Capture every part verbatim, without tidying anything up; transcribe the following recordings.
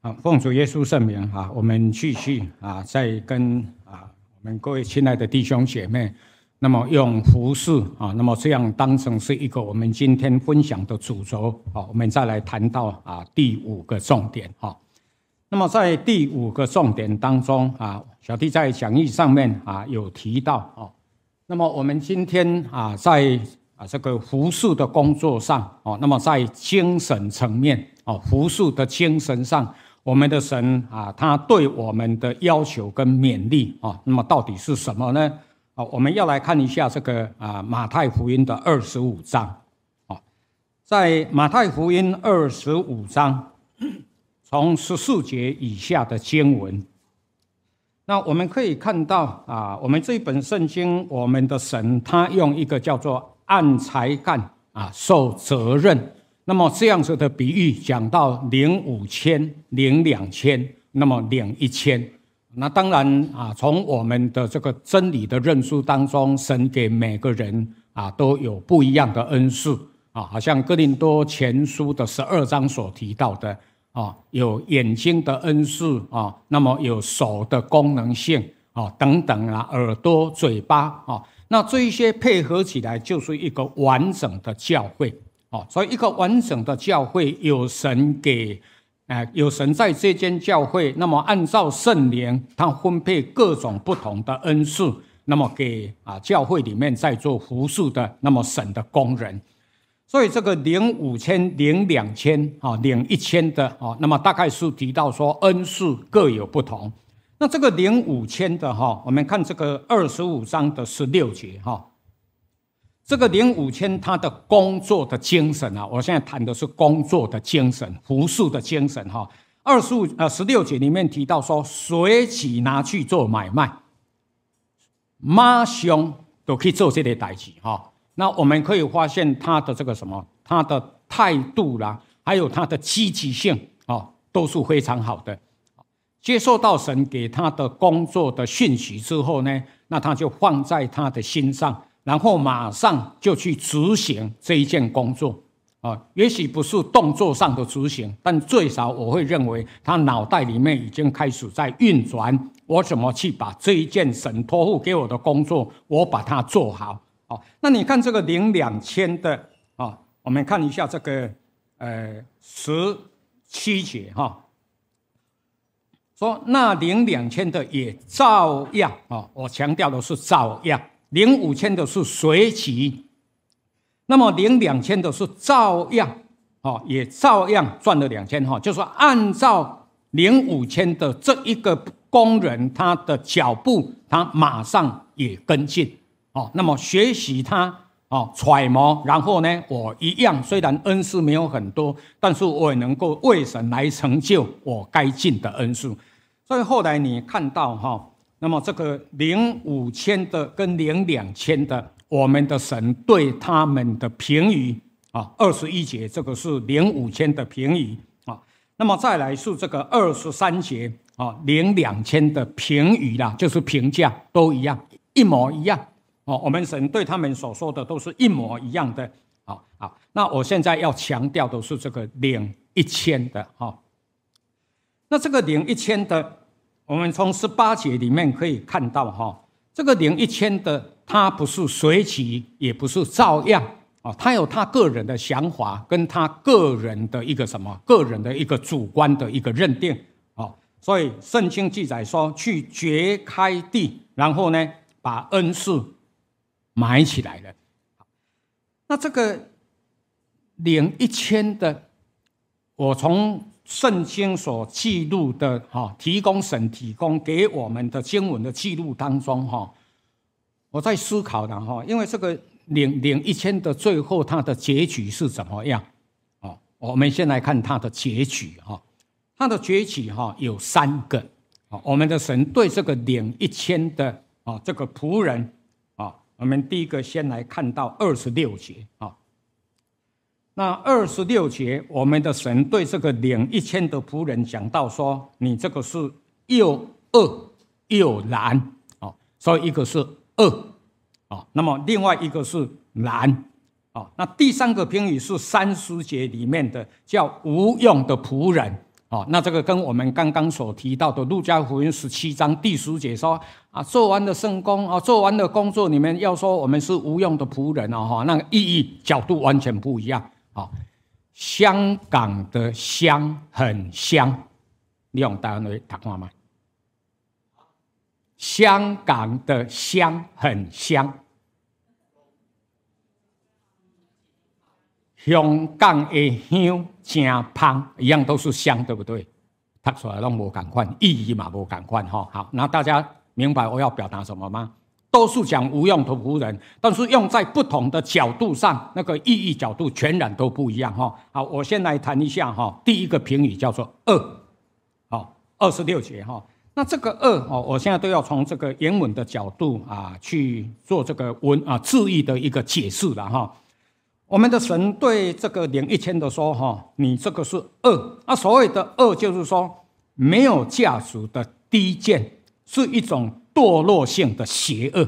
啊，奉主耶稣圣名啊，我们继续啊，在跟啊我们各位亲爱的弟兄姐妹，那么用服事啊，那么这样当成是一个我们今天分享的主轴啊，我们再来谈到啊第五个重点哈。那么在第五个重点当中啊，小弟在讲义上面啊有提到啊，那么我们今天啊在啊这个服事的工作上哦，那么在精神层面哦，服事的精神上。我们的神啊，他对我们的要求跟勉励啊，那么到底是什么呢？啊，我们要来看一下这个啊马太福音的二十五章。啊，在马太福音二十五章，从十四节以下的经文，那我们可以看到啊，我们这一本圣经，我们的神他用一个叫做按才干啊受责任。那么这样子的比喻讲到领五千、领两千，那么领一千。那当然啊，从我们的这个真理的认识当中，神给每个人啊都有不一样的恩赐啊，好像哥林多前书的十二章所提到的啊，有眼睛的恩赐啊，那么有手的功能性啊等等啊，耳朵、嘴巴啊，那这一些配合起来就是一个完整的教会。哦，所以一个完整的教会，有神给，呃，有神在这间教会，那么按照圣灵，他分配各种不同的恩赐，那么给啊教会里面在做服事的，那么神的工人。所以这个领五千、领两千、啊领一千的啊，那么大概是提到说恩赐各有不同。那这个领五千的哈，我们看这个二十五章的十六节哈。这个领五千，他的工作的精神啊，我现在谈的是工作的精神、服事的精神哈。二十五呃十六节里面提到说，随即拿去做买卖，马上都可以做这类代志哈。那我们可以发现他的这个什么，他的态度啦，还有他的积极性啊，都是非常好的。接受到神给他的工作的讯息之后呢，那他就放在他的心上。然后马上就去执行这一件工作，啊，也许不是动作上的执行，但最少我会认为他脑袋里面已经开始在运转，我怎么去把这一件神托付给我的工作，我把它做好。哦，那你看这个领两千的啊，我们看一下这个呃十七节哈，说那领两千的也照样啊，我强调的是照样。领五千的是随即，那么领两千的是照样，哦，也照样赚了两千哈，就是说按照领五千的这一个工人他的脚步，他马上也跟进哦，那么学习他哦揣摩，然后呢，我一样虽然恩赐没有很多，但是我也能够为神来成就我该尽的恩赐，所以后来你看到哈。那么这个领五千的跟领两千的，我们的神对他们的评语啊，二十一节这个是领五千的评语啊。那么再来是这个二十三节啊，领两千的评语啦，就是评价都一样，一模一样哦。我们神对他们所说的都是一模一样的。好，好，那我现在要强调的是这个领一千的哈。那这个领一千的。我们从十八节里面可以看到哈，这个领一千的，他不是随即，也不是照样啊，他有他个人的想法，跟他个人的一个什么，个人的一个主观的一个认定啊。所以圣经记载说，去掘开地，然后呢，把恩赐埋起来了。那这个领一千的，我从圣经所记录的哈，提供神提供给我们的经文的记录当中哈，我在思考的哈，因为这个领领一千的最后它的结局是怎么样？哦，我们先来看它的结局哈，它的结局哈有三个啊，我们的神对这个领一千的啊这个仆人啊，我们第一个先来看到二十六节啊。那二十六节，我们的神对这个领一千的仆人讲到说：“你这个是又恶又懒啊，所以一个是恶啊，那么另外一个是懒啊。那第三个评语是三十节里面的叫无用的仆人哦，那这个跟我们刚刚所提到的路加福音十七章第十节说啊，做完了圣工啊，做完了工作，你们要说我们是无用的仆人哦，哈，那个意义角度完全不一样。哦，香港的香很香，你用台湾话读看吗？香港的香很香。香港的香真香，一样都是香，对不对？读出来都无同款，意义嘛无同款哈。好，那大家明白我要表达什么吗？都是讲无用的仆人，但是用在不同的角度上，那个意义角度全然都不一样哈。好，我先来谈一下哈。第一个评语叫做恶，好，二十六节哈。那这个恶哦，我现在都要从这个原文的角度啊去做这个文啊字义的一个解释了哈。我们的神对这个领一千的说：“哈，你这个是恶。啊，所谓的恶，就是说没有价值的低贱，是一种堕落性的邪恶。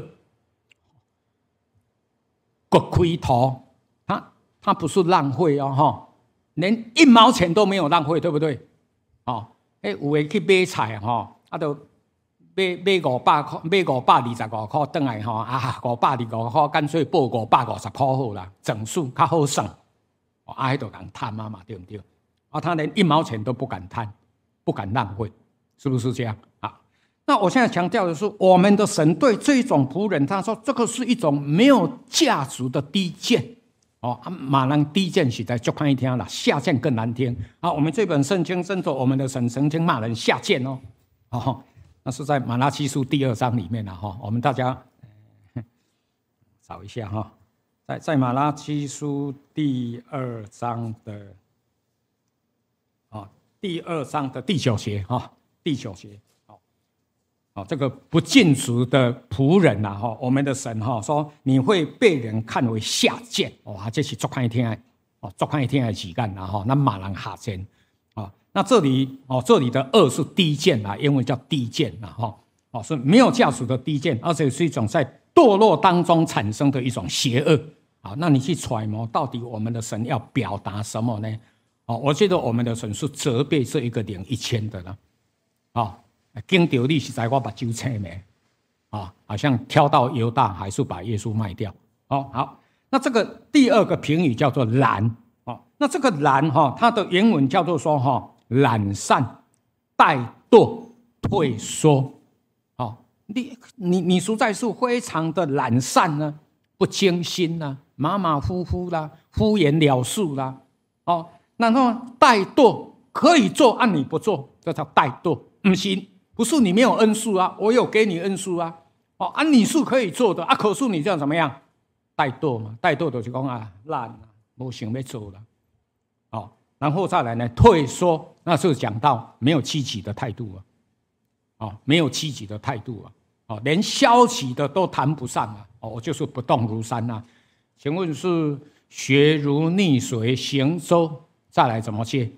割开头，他他不是浪费哦，哈，连一毛钱都没有浪费，对不对？哦，哎，有的去买菜哈，啊，都买买五百块，买五百二十五块，回来吼啊，五百二十五块，干脆报五百五十块好啦，整数较好算。啊，迄都敢贪嘛嘛，对不对？啊，他连一毛钱都不敢贪，不敢浪费，是不是这样啊？那我现在强调的是，我们的神对这种仆人，他说这个是一种没有价值的低贱。哦，啊，马人低贱实在就看一听了，下贱更难听啊！我们这本圣经甚至我们的神曾经骂人下贱哦，哦。那是在马拉基书第二章里面了哈，我们大家找一下哈，在在马拉基书第二章的啊第二章的第九节哈，第九节，好，好，这个不尽职的仆人呐哈，我们的神哈说你会被人看为下贱，哇，这是足看一天哦，足看一天的时间然后那马人下贱。那这里哦，这里的恶是低贱啊，英文叫低贱啊，哈，哦是没有价值的低贱，而且是一种在堕落当中产生的一种邪恶啊。那你去揣摩，到底我们的神要表达什么呢？哦，我觉得我们的神是责备这一个领一千的了，啊，经条你实在我把酒青没，啊，好像挑到犹大还是把耶稣卖掉，哦，好，那这个第二个评语叫做懒，哦，那这个懒哈，它的原文叫做说哈。懒散、怠惰、退缩，哦，你你你实在是非常的懒散呢，不精心啦，马马虎虎啦，敷衍了事啦，哦，然后怠惰可以做，按、啊、你不做，这叫怠惰，不行，不是你没有恩赐啊，我有给你恩赐啊，哦，啊你是可以做的啊，可是你这样怎么样？怠惰嘛，怠惰就是讲啊，懒啊，没想要做了，哦。然后再来呢，退缩，那是讲到没有积极的态度啊，哦，没有积极的态度啊，哦，连消极的都谈不上啊，哦，我就是不动如山啊。请问是学如逆水行舟，再来怎么接？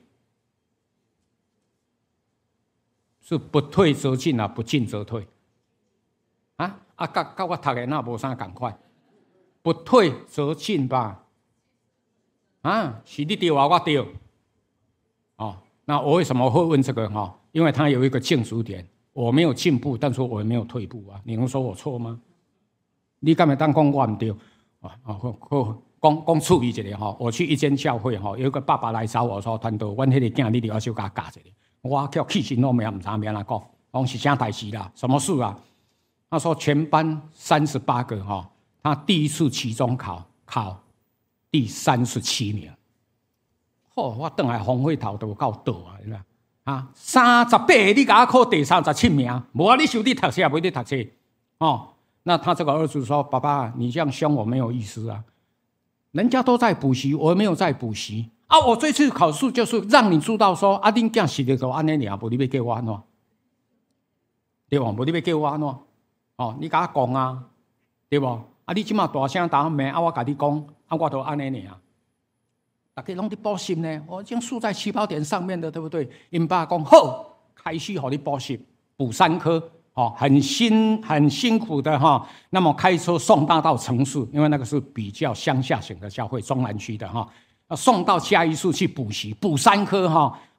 是不退则进啊，不进则退啊啊！跟跟我读的那无啥同款，不退则进吧？啊，是你对我，我对。哦，那我为什么会问这个哈？因为它有一个竞逐点，我没有进步，但是我也没有退步啊。你能说我错吗？你干嘛当讲我唔对？啊啊，讲讲处理一下哈。我去一间教会哈，有一个爸爸来找我说：“团队，阮迄个囝你哋要小加教一下。”我叫气心都没有，唔知咩啦讲，讲是啥代志啦？什么事啊？他说全班三十八个哈，他第一次期中考考第三十七名。哦，我等来红会头都够倒啊！你啊，三十八个你给我考第三十七名，无啊，你收你读册，不你读册哦。那他这个儿子说：“爸爸，你这样凶我没有意思啊，人家都在补习，我没有在补习啊。我这次考试就是让你知道说，啊，恁囝是个安尼尔，无你要叫我安怎？对吧？无你要叫我安怎？哦，你甲我讲啊，对不？啊，你即马大声打骂，啊，我甲你讲，啊，我都安尼尔。”大家拢在补习呢，我已经输在起跑点上面的，对不对？因爸讲好，开始好你补习，补三科，哦，很辛很辛苦的哈。那么开车送他到城市，因为那个是比较乡下型的教会，中南区的哈，送到嘉义市去补习，补三科哈。好，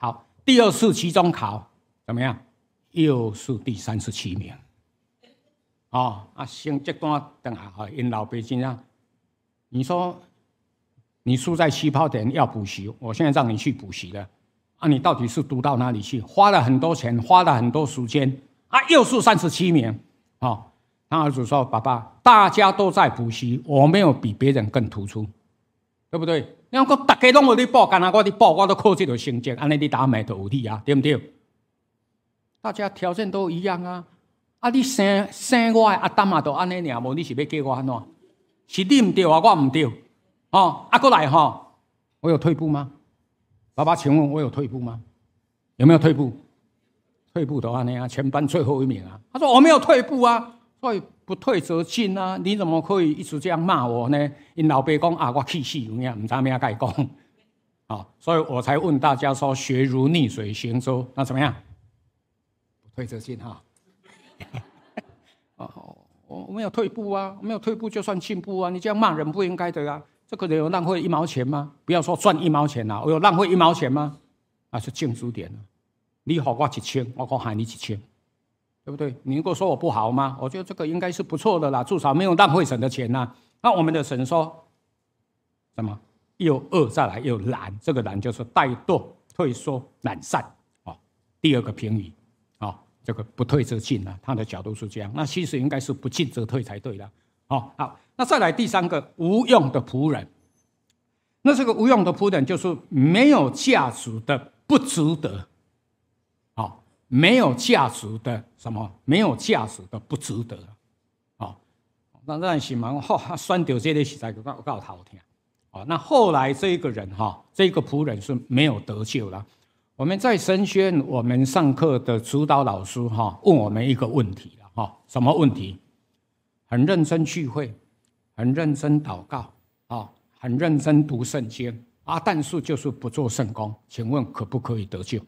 第二次期中考怎么样？又是第三十七名。哦，啊，成绩单等下哈，因老爸真啊，你说你输在起跑点要补习，我现在让你去补习了，啊，你到底是读到哪里去？花了很多钱，花了很多时间，啊，又是三十七名。哦，他儿子说：“爸爸，大家都在补习，我没有比别人更突出，对不对？你讲大家拢有在报，干那我在报，我都考这个成绩，安尼你打麦就有理啊，对不对？大家条件都一样啊。啊，你生生我的阿丹嘛，都安尼尔，无你是要叫我安怎？是你唔对啊，我唔对。哦，啊，过来哈，我有退步吗？爸爸，请问我有退步吗？有没有退步？退步的话呢，全班最后一名啊。他说我没有退步啊，所以不退则进啊。你怎么可以一直这样骂我呢？因老爸讲啊，我气死有影，唔知咩该讲。啊，所以我才问大家说，学如逆水行舟，那怎么样？不退则进哈。哦，我没有退步啊，没有退步就算进步啊！你这样骂人不应该的啊！这个人有浪费一毛钱吗？不要说赚一毛钱啊，我有浪费一毛钱吗？那是净值点了。你给我一千，我讲还你一千，对不对？你如果说我不好吗？我觉得这个应该是不错的啦，至少没有浪费神的钱呐。那我们的神说什么？又恶再来又懒，这个懒就是怠惰、退缩、懒散啊。第二个评语啊。这个不退则进啊，他的角度是这样。那其实应该是不进则退才对了。哦，好，那再来第三个无用的仆人。那这个无用的仆人就是没有价值的，不值得。哦，没有价值的什么？没有价值的不值得。哦，那让心嘛，哦，酸掉这类实在够够好听。哦，那后来这个人哈、哦，这个仆人是没有得救了。我们在神学院，我们上课的指导老师哈问我们一个问题了哈，什么问题？很认真聚会，很认真祷告啊，很认真读圣经啊，但是就是不做圣工，请问可不可以得救？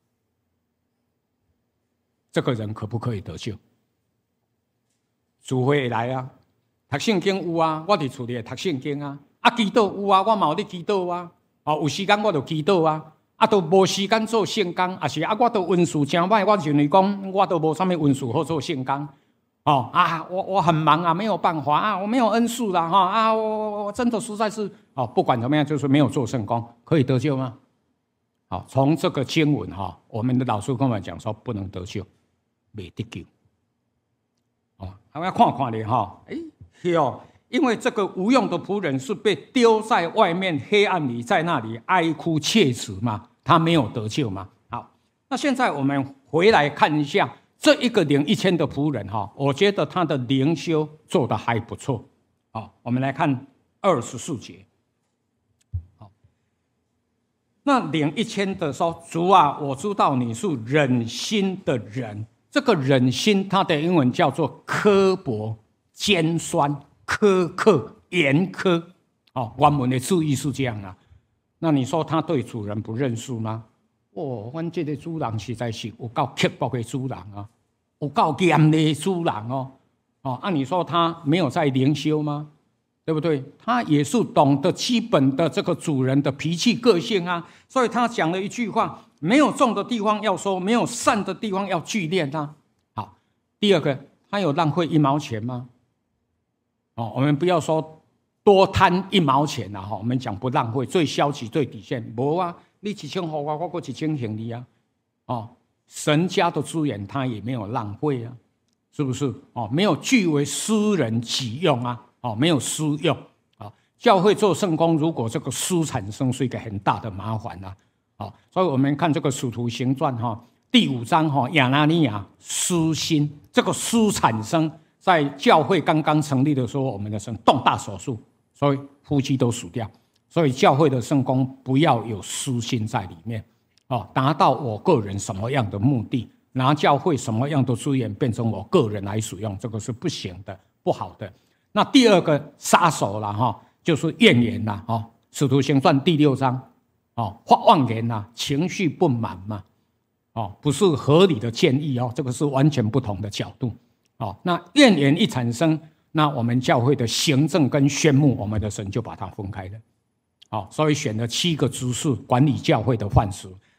这个人可不可以得救？主会来啊，读圣经有啊，我伫厝里读圣经啊，啊祈祷有啊，我嘛有咧祈祷啊，啊有时间我就祈祷啊。啊，都无时间做圣工，啊是啊，我都温书真歹，我认为讲我都无啥物温书好做圣工，哦啊，我我很忙啊，没有办法啊，我没有恩赐啦，哈啊，我我真的实在是哦，不管怎么样，就是没有做圣工，可以得救吗？好，从这个经文哈，我们的老师跟我们讲说不能得救，没得救，哦，我要看看你哈，哎，是哦。因为这个无用的仆人是被丢在外面黑暗里，在那里哀哭切齿嘛，他没有得救嘛。好，那现在我们回来看一下这一个领一千的仆人哈，我觉得他的灵修做得还不错。好，我们来看二十四节。好，那领一千的说：“主啊，我知道你是忍心的人。”这个忍心，它的英文叫做刻薄、尖酸。苛刻、严苛，哦，原文的字意是这样啊。那你说他对主人不认识吗？哦，我们这个主人实在是有够刻薄的主人啊，有够严的主人哦。哦，按、啊、你说他没有在灵修吗？对不对？他也是懂得基本的这个主人的脾气个性啊。所以他讲了一句话：没有种的地方要收，没有善的地方要聚敛啊。好，第二个，他有浪费一毛钱吗？哦，我们不要说多贪一毛钱啦，哈，我们讲不浪费，最消极、最底线。无啊，你一千给我，我过一千给你啊。哦，神家的资源他也没有浪费啊，是不是？哦，没有据为私人己用啊，哦，没有私用啊。教会做圣工，如果这个私产生，是一个很大的麻烦啊。哦，所以我们看这个《使徒行传》哈，第五章哈，亚拿尼亚私心，这个私产生。在教会刚刚成立的时候，我们的神动大手术，所以夫妻都死掉。所以教会的圣工不要有私心在里面，哦，达到我个人什么样的目的，拿教会什么样的资源变成我个人来使用，这个是不行的，不好的。那第二个杀手了哈，就是怨言啦，哦，使徒行传第六章，哦，发妄言啦，情绪不满嘛，哦，不是合理的建议哦，这个是完全不同的角度。哦，那怨言一产生，那我们教会的行政跟宣牧，我们的神就把它分开了。哦，所以选了七个执事管理教会的范式，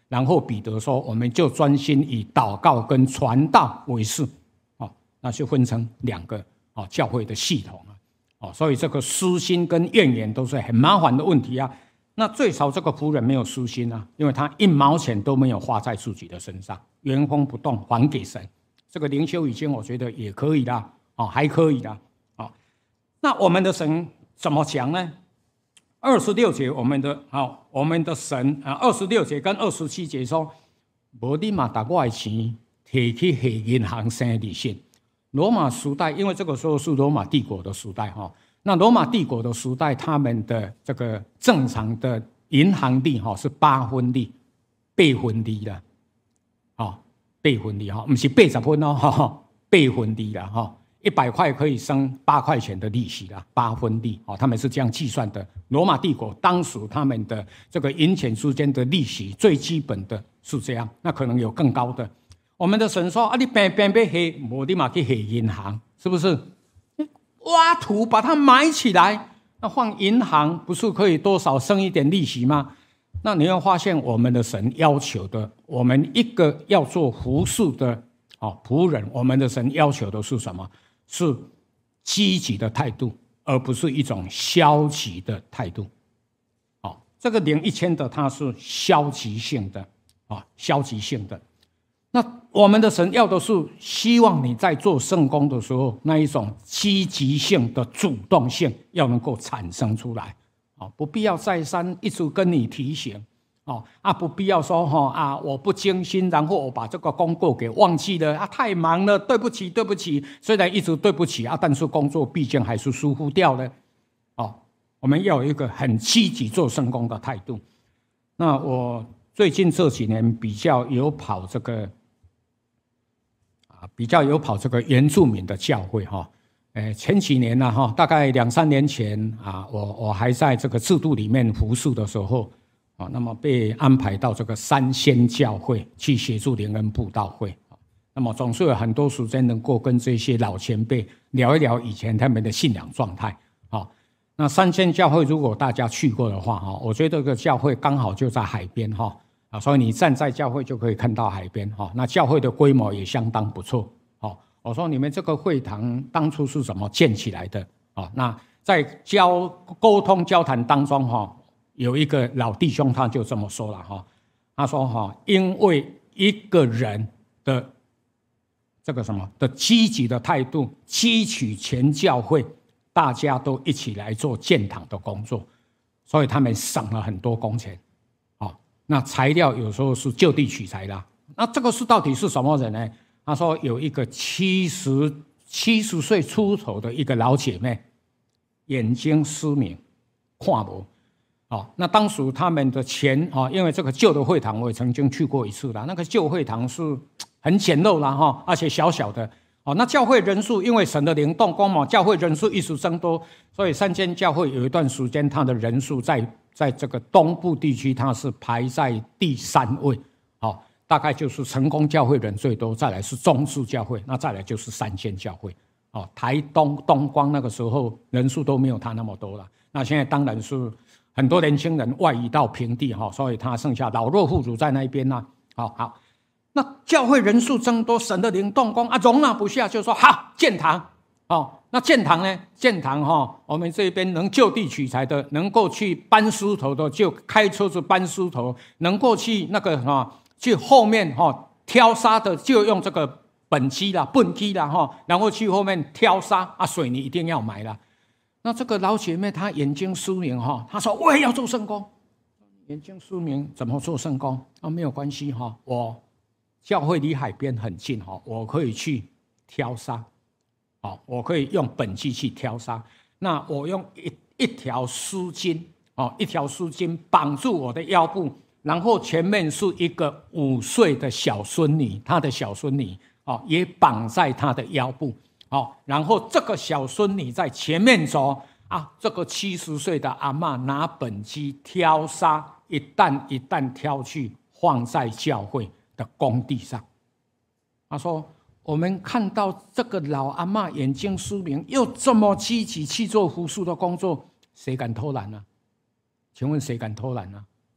然后彼得说，我们就专心以祷告跟传道为事，哦，那就分成两个哦教会的系统啊，哦，所以这个私心跟怨言都是很麻烦的问题啊。那最少这个仆人没有私心啊，因为他一毛钱都没有花在自己的身上，原封不动还给神。这个灵修已经我觉得也可以啦，哦，还可以啦，哦，那我们的神怎么讲呢？二十六节，我们的好，我们的神啊，二十六节跟二十七节说，无你嘛把我的钱提去下银行生利息。罗马时代，因为这个时候是罗马帝国的时代哈，那罗马帝国的时代，他们的这个正常的银行利哈是八分利、八分利的，哦，八分利哈，不是八十分哦，八分利啦哈。一百块可以生八块钱的利息啦，八分利哦，他们是这样计算的。罗马帝国当时他们的这个银钱之间的利息最基本的是这样，那可能有更高的。我们的神说啊，你边边边黑，我立马去黑银行，是不是？挖土把它埋起来，那放银行不是可以多少生一点利息吗？那你会发现我们的神要求的，我们一个要做服侍的哦仆人，我们的神要求的是什么？是积极的态度，而不是一种消极的态度。哦，这个领一千的它是消极性的，啊，消极性的。那我们的神要的是希望你在做圣工的时候，那一种积极性的主动性要能够产生出来。哦，不必要再三一直跟你提醒。哦啊，不必要说哈、哦、啊，我不精心，然后我把这个工作给忘记了啊，太忙了，对不起，对不起。虽然一直对不起啊，但是工作毕竟还是疏忽掉了。哦，我们要有一个很积极做圣工的态度。那我最近这几年比较有跑这个啊，比较有跑这个原住民的教会哈。呃，前几年呢哈，大概两三年前啊，我我还在这个制度里面服侍的时候。啊，那么被安排到这个三仙教会去协助灵恩布道会，那么总是有很多时间能够跟这些老前辈聊一聊以前他们的信仰状态。啊，那三仙教会如果大家去过的话，哈，我觉得这个教会刚好就在海边，哈，啊，所以你站在教会就可以看到海边，哈，那教会的规模也相当不错。好，我说你们这个会堂当初是怎么建起来的？啊，那在交沟通交谈当中，哈。有一个老弟兄他就这么说了哈，他说哈，因为一个人的这个什么的积极的态度，汲取全教会大家都一起来做建堂的工作，所以他们省了很多工钱。哦，那材料有时候是就地取材啦。那这个是到底是什么人呢？他说有一个七十七十岁出头的一个老姐妹，眼睛失明，看不。哦，那当时他们的钱啊，因为这个旧的会堂我也曾经去过一次啦，那个旧会堂是很简陋啦哈，而且小小的。哦，那教会人数因为神的灵动工嘛，教会人数一直增多，所以三间教会有一段时间它的人数在在这个东部地区它是排在第三位。哦，大概就是成功教会人最多，再来是中式教会，那再来就是三间教会。哦，台东东光那个时候人数都没有它那么多了，那现在当然是。很多年轻人外移到平地哈，所以他剩下老弱妇孺在那一边呢。好好，那教会人数增多，神的灵动工啊，容纳不下，就说好建堂。哦，那建堂呢？建堂哈，我们这边能就地取材的，能够去搬石头的就开车子搬石头，能够去那个哈，去后面哈挑沙的就用这个本机啦、笨机啦哈，然后去后面挑沙啊，水泥一定要买啦。那这个老姐妹她眼睛失明哈，她说我也要做圣工。眼睛失明怎么做圣工啊？没有关系哈，我教会离海边很近哈，我可以去挑沙，哦，我可以用本机去挑沙。那我用一一条丝巾哦，一条丝巾绑住我的腰部，然后前面是一个五岁的小孙女，她的小孙女哦，也绑在她的腰部。哦，然后这个小孙女在前面走啊，这个七十岁的阿嬷拿本机挑沙，一担一担挑去放在教会的工地上。他说：“我们看到这个老阿嬷眼睛失明，又这么积极去做服侍的工作，谁敢偷懒呢？请问谁敢偷懒呢？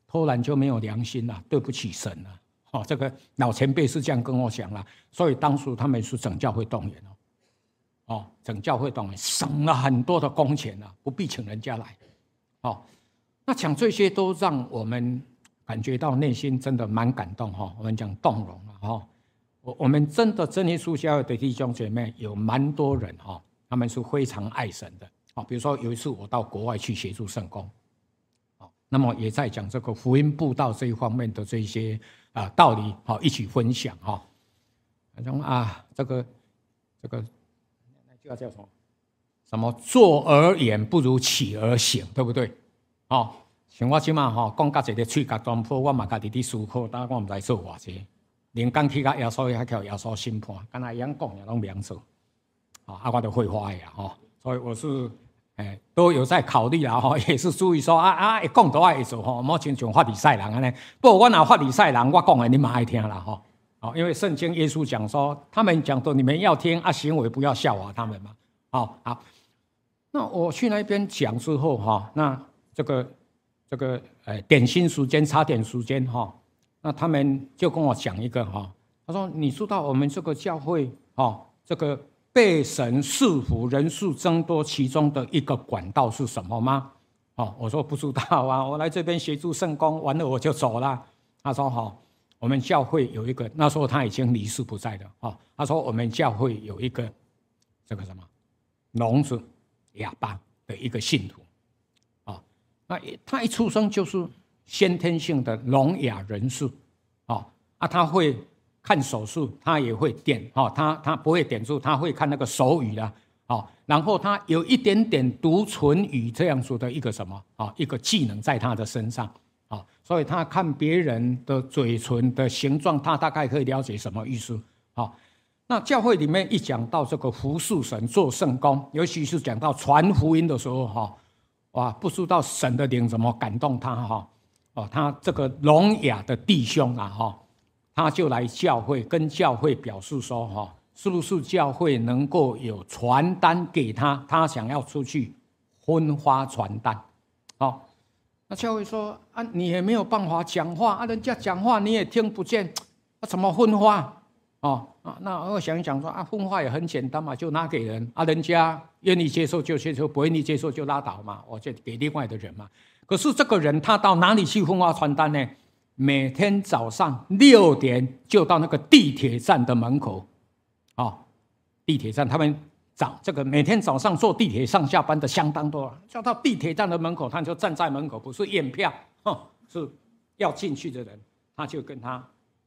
偷懒就没有良心了，对不起神了。哦，这个老前辈是这样跟我讲了，所以当初他们是整教会动员哦，哦，整教会动员省了很多的工钱啊，不必请人家来。哦，那讲这些都让我们感觉到内心真的蛮感动哈、哦。我们讲动容了哈、哦，我我们真的真耶稣教会的弟兄姐妹有蛮多人哈、哦，他们是非常爱神的。哦，比如说有一次我到国外去协助圣工。那么也在讲这个福音布道这一方面的这些啊道理，好一起分享哈。反正啊，这个这个那句话叫什么？什么坐而言不如起而行，对不对？哦，像我即马吼讲到一个喙角断破，我嘛家己伫思考，但我唔知做偌济。连刚去到耶稣遐叫耶稣审判，敢若一样讲也拢袂晓做。啊，啊我就会发呀吼，所以我是。哎，都有在考虑啦，吼，也是注意说啊啊，讲都爱做吼，莫亲像法利赛人安尼。不过我若法利赛人，我讲的你们爱听啦，吼。哦，因为圣经耶稣讲说，他们讲的你们要听啊，行为不要效法他们嘛。哦，好。那我去那边讲之后哈，那这个这个呃点心时间、茶点时间哈，那他们就跟我讲一个哈，他说你知道我们这个教会哈，这个。被神赐福人数增多，其中的一个管道是什么吗？哦，我说不知道啊，我来这边协助圣工，完了我就走了。他说好、哦，我们教会有一个，那时候他已经离世不在了。哦，他说我们教会有一个这个什么聋子哑巴的一个信徒，啊、哦，那他一出生就是先天性的聋哑人士，哦，啊，他会。看手术，他也会点哦，他他不会点数，他会看那个手语啦，哦，然后他有一点点读唇语这样子的一个什么啊、哦，一个技能在他的身上啊、哦，所以他看别人的嘴唇的形状，他大概可以了解什么意思啊、哦。那教会里面一讲到这个服侍神、做圣工，尤其是讲到传福音的时候哈、哦，哇，不知道神的灵怎么感动他哈、哦，哦，他这个聋哑的弟兄啊哈。哦他就来教会，跟教会表示说：“哈，是不是教会能够有传单给他？他想要出去分发传单。”哦，那教会说：“啊，你也没有办法讲话啊，人家讲话你也听不见，啊，怎么分发？”哦，啊，那我想一想说：“啊，分发也很简单嘛，就拿给人啊，人家愿意接受就接受，不愿意接受就拉倒嘛，我就给另外的人嘛。可是这个人他到哪里去分发传单呢？”每天早上六点就到那个地铁站的门口，哦，地铁站他们早这个每天早上坐地铁上下班的相当多，就到地铁站的门口，他就站在门口，不是验票，哼，是要进去的人，他就跟他，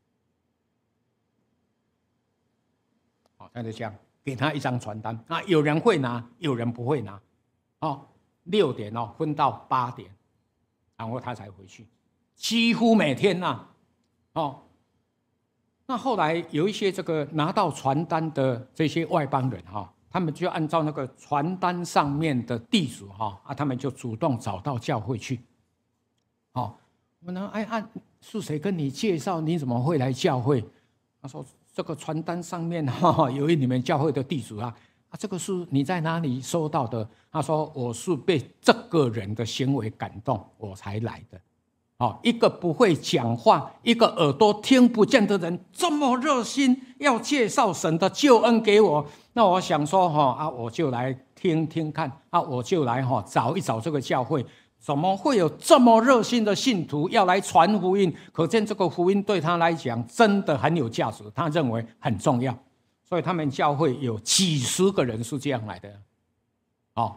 哦，他就这样给他一张传单啊，有人会拿，有人不会拿，哦，六点哦分到八点，然后他才回去。几乎每天呐、啊，哦，那后来有一些这个拿到传单的这些外邦人哈、哦，他们就按照那个传单上面的地址哈啊，他们就主动找到教会去。哦，我呢，哎啊，是谁跟你介绍？你怎么会来教会？他说这个传单上面哈有一你们教会的地址啊，啊，这个是你在哪里收到的？他说我是被这个人的行为感动，我才来的。哦，一个不会讲话、一个耳朵听不见的人，这么热心要介绍神的救恩给我，那我想说哈啊，我就来听听看啊，我就来哈找一找这个教会，怎么会有这么热心的信徒要来传福音？可见这个福音对他来讲真的很有价值，他认为很重要，所以他们教会有几十个人是这样来的。哦，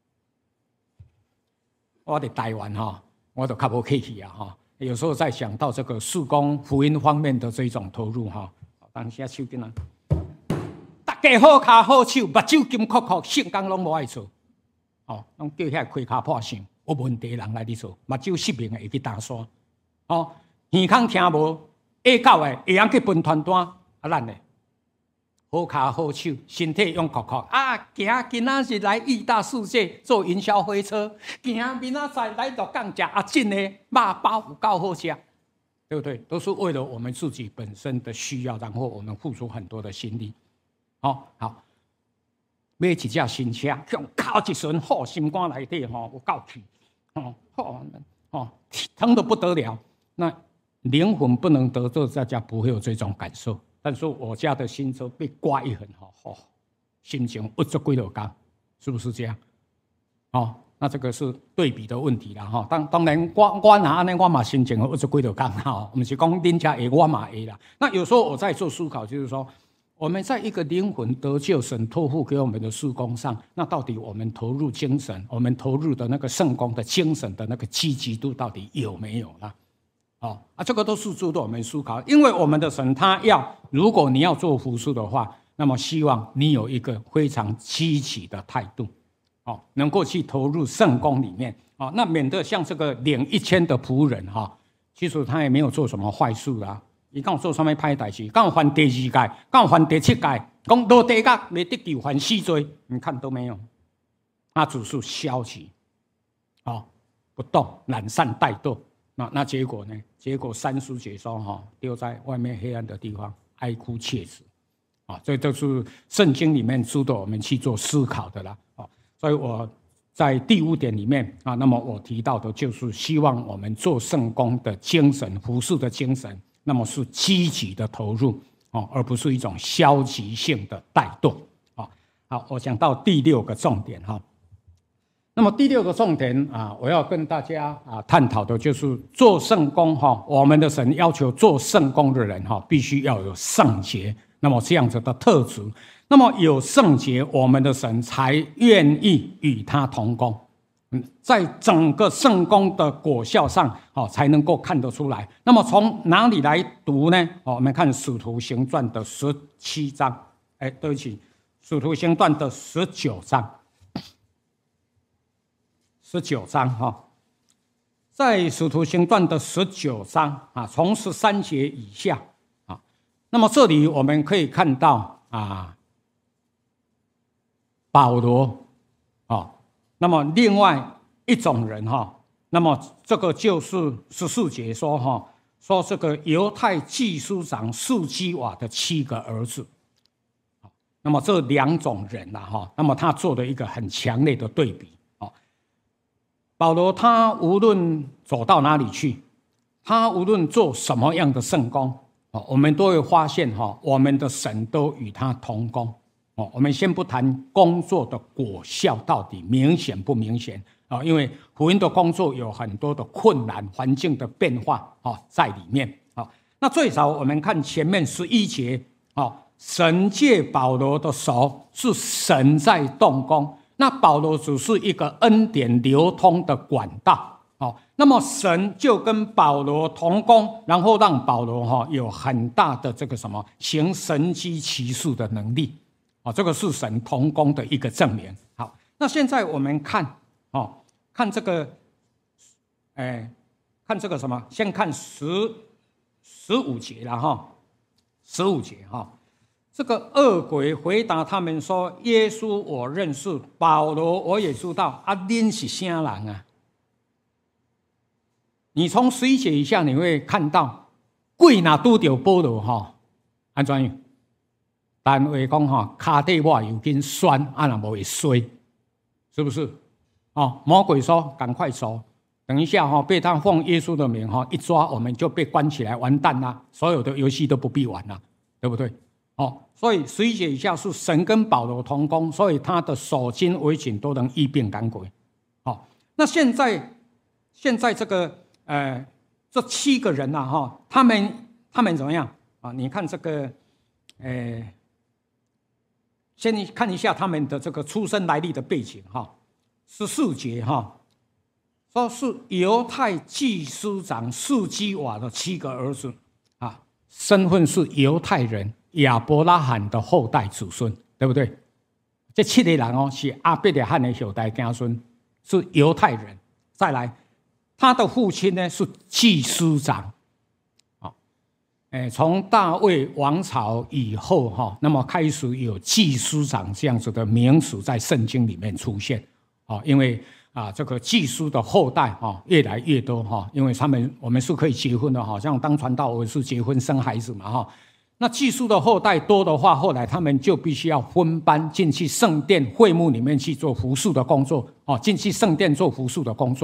我在台湾哈。我都较无客气啊哈，有时候在想到这个事工福音方面的这种投入哈，当下手紧啊，大家好脚好手，目睭金酷酷，圣工拢无爱做，哦，拢叫遐开骹破相，有问题的人来哩做，目睭失明的会去打山，哦，耳孔听无，下狗的会晓去分传单，啊咱呢？好脚好手，身体用酷酷啊！行，今仔日来义大世界坐云霄飞车，行，明仔载来鹿港吃阿进的肉包有够好吃，对不对？都是为了我们自己本身的需要，然后我们付出很多的心力。哦，好，买一架新车，向靠一顺好心肝内底吼有够气，哦，好， 哦，疼得不得了。那灵魂不能得救，大家不会有这种感受。但是我家的新车被刮一痕，哦，心情不知归了刚，是不是这样？哦，那这个是对比的问题啦，哈。当当然，我我拿那我嘛心情不知归了刚，哈，不是讲人家会，我嘛会啦。那有时候我在做思考，就是说，我们在一个灵魂得救、神托付给我们的事工上，那到底我们投入精神，我们投入的那个圣工的精神的那个积极度，到底有没有呢？哦啊，这个都是值得我们思考，因为我们的神他要，如果你要做服事的话，那么希望你有一个非常积极的态度，哦，能够去投入圣工里面，哦，那免得像这个领一千的仆人哈，其实他也没有做什么坏事啦，他敢有做什么歹代志？敢有犯第二届？敢有犯第七届？讲到地角没得救犯死罪，你看都没有，他只是消极，哦，不动，懒散怠惰。那那结果呢？结果三书解说哈，丢在外面黑暗的地方，哀哭切齿，啊，这都是圣经里面值得我们去做思考的啦，啊，所以我在第五点里面啊，那么我提到的就是希望我们做圣工的精神、服事的精神，那么是积极的投入，啊，而不是一种消极性的怠惰，啊，好，我讲到第六个重点哈。那么第六个重点啊，我要跟大家啊探讨的就是做圣工哈，我们的神要求做圣工的人哈，必须要有圣洁。那么这样子的特质，那么有圣洁，我们的神才愿意与他同工。嗯，在整个圣工的果效上，哦，才能够看得出来。那么从哪里来读呢？哦，我们看《使徒行传》的十七章，哎，对不起，《使徒行传》的十九章。十九章哈，在《使徒行传》的十九章啊，从十三节以下啊，那么这里我们可以看到啊，保罗啊，那么另外一种人哈，那么这个就是十四节说哈，说这个犹太祭司长士基瓦的七个儿子，那么这两种人呐哈，那么他做了一个很强烈的对比。保罗他无论走到哪里去，他无论做什么样的圣工，我们都会发现我们的神都与他同工。我们先不谈工作的果效到底明显不明显，因为福音的工作有很多的困难，环境的变化在里面。那最少我们看前面十一节，神借保罗的手，是神在动工。那保罗只是一个恩典流通的管道，哦，那么神就跟保罗同工，然后让保罗哈有很大的这个什么行神迹奇事的能力，哦，这个是神同工的一个证明。好，那现在我们看，哦，看这个，哎，看这个什么？先看十十五节了哈，十五节哈。这个恶鬼回答他们说：“耶稣我认识，保罗我也知道，啊，恁是啥人啊？”你从十一节以下你会看到，鬼若拄到保罗哈，安怎样？单话讲哈，脚底抹油跟酸，啊，若无会衰，是不是？哦，魔鬼说：“赶快走，等一下哈，被他奉耶稣的名哈一抓，我们就被关起来，完蛋啦！所有的游戏都不必玩了，对不对？”哦，所以十一节以下是神跟保罗同工，所以他的手筋围颈都能医病赶鬼。哦，那现在现在这个呃这七个人呐、啊、哈，他们他们怎么样啊？你看这个，呃，先看一下他们的这个出生来历的背景哈。十四节哈，说是犹太祭司长士基瓦的七个儿子啊，身份是犹太人。亚伯拉罕的后代子孙，对不对？这七个人哦，是亚伯拉罕的后代子孙，是犹太人。再来，他的父亲呢是祭司长，啊，哎，从大卫王朝以后哈，那么开始有祭司长这样子的名词在圣经里面出现，啊，因为啊，这个祭司的后代啊越来越多哈，因为他们我们是可以结婚的哈，像当传道我是结婚生孩子嘛哈。那祭司的后代多的话，后来他们就必须要分班进去圣殿会幕里面去做服事的工作，哦，进去圣殿做服事的工作，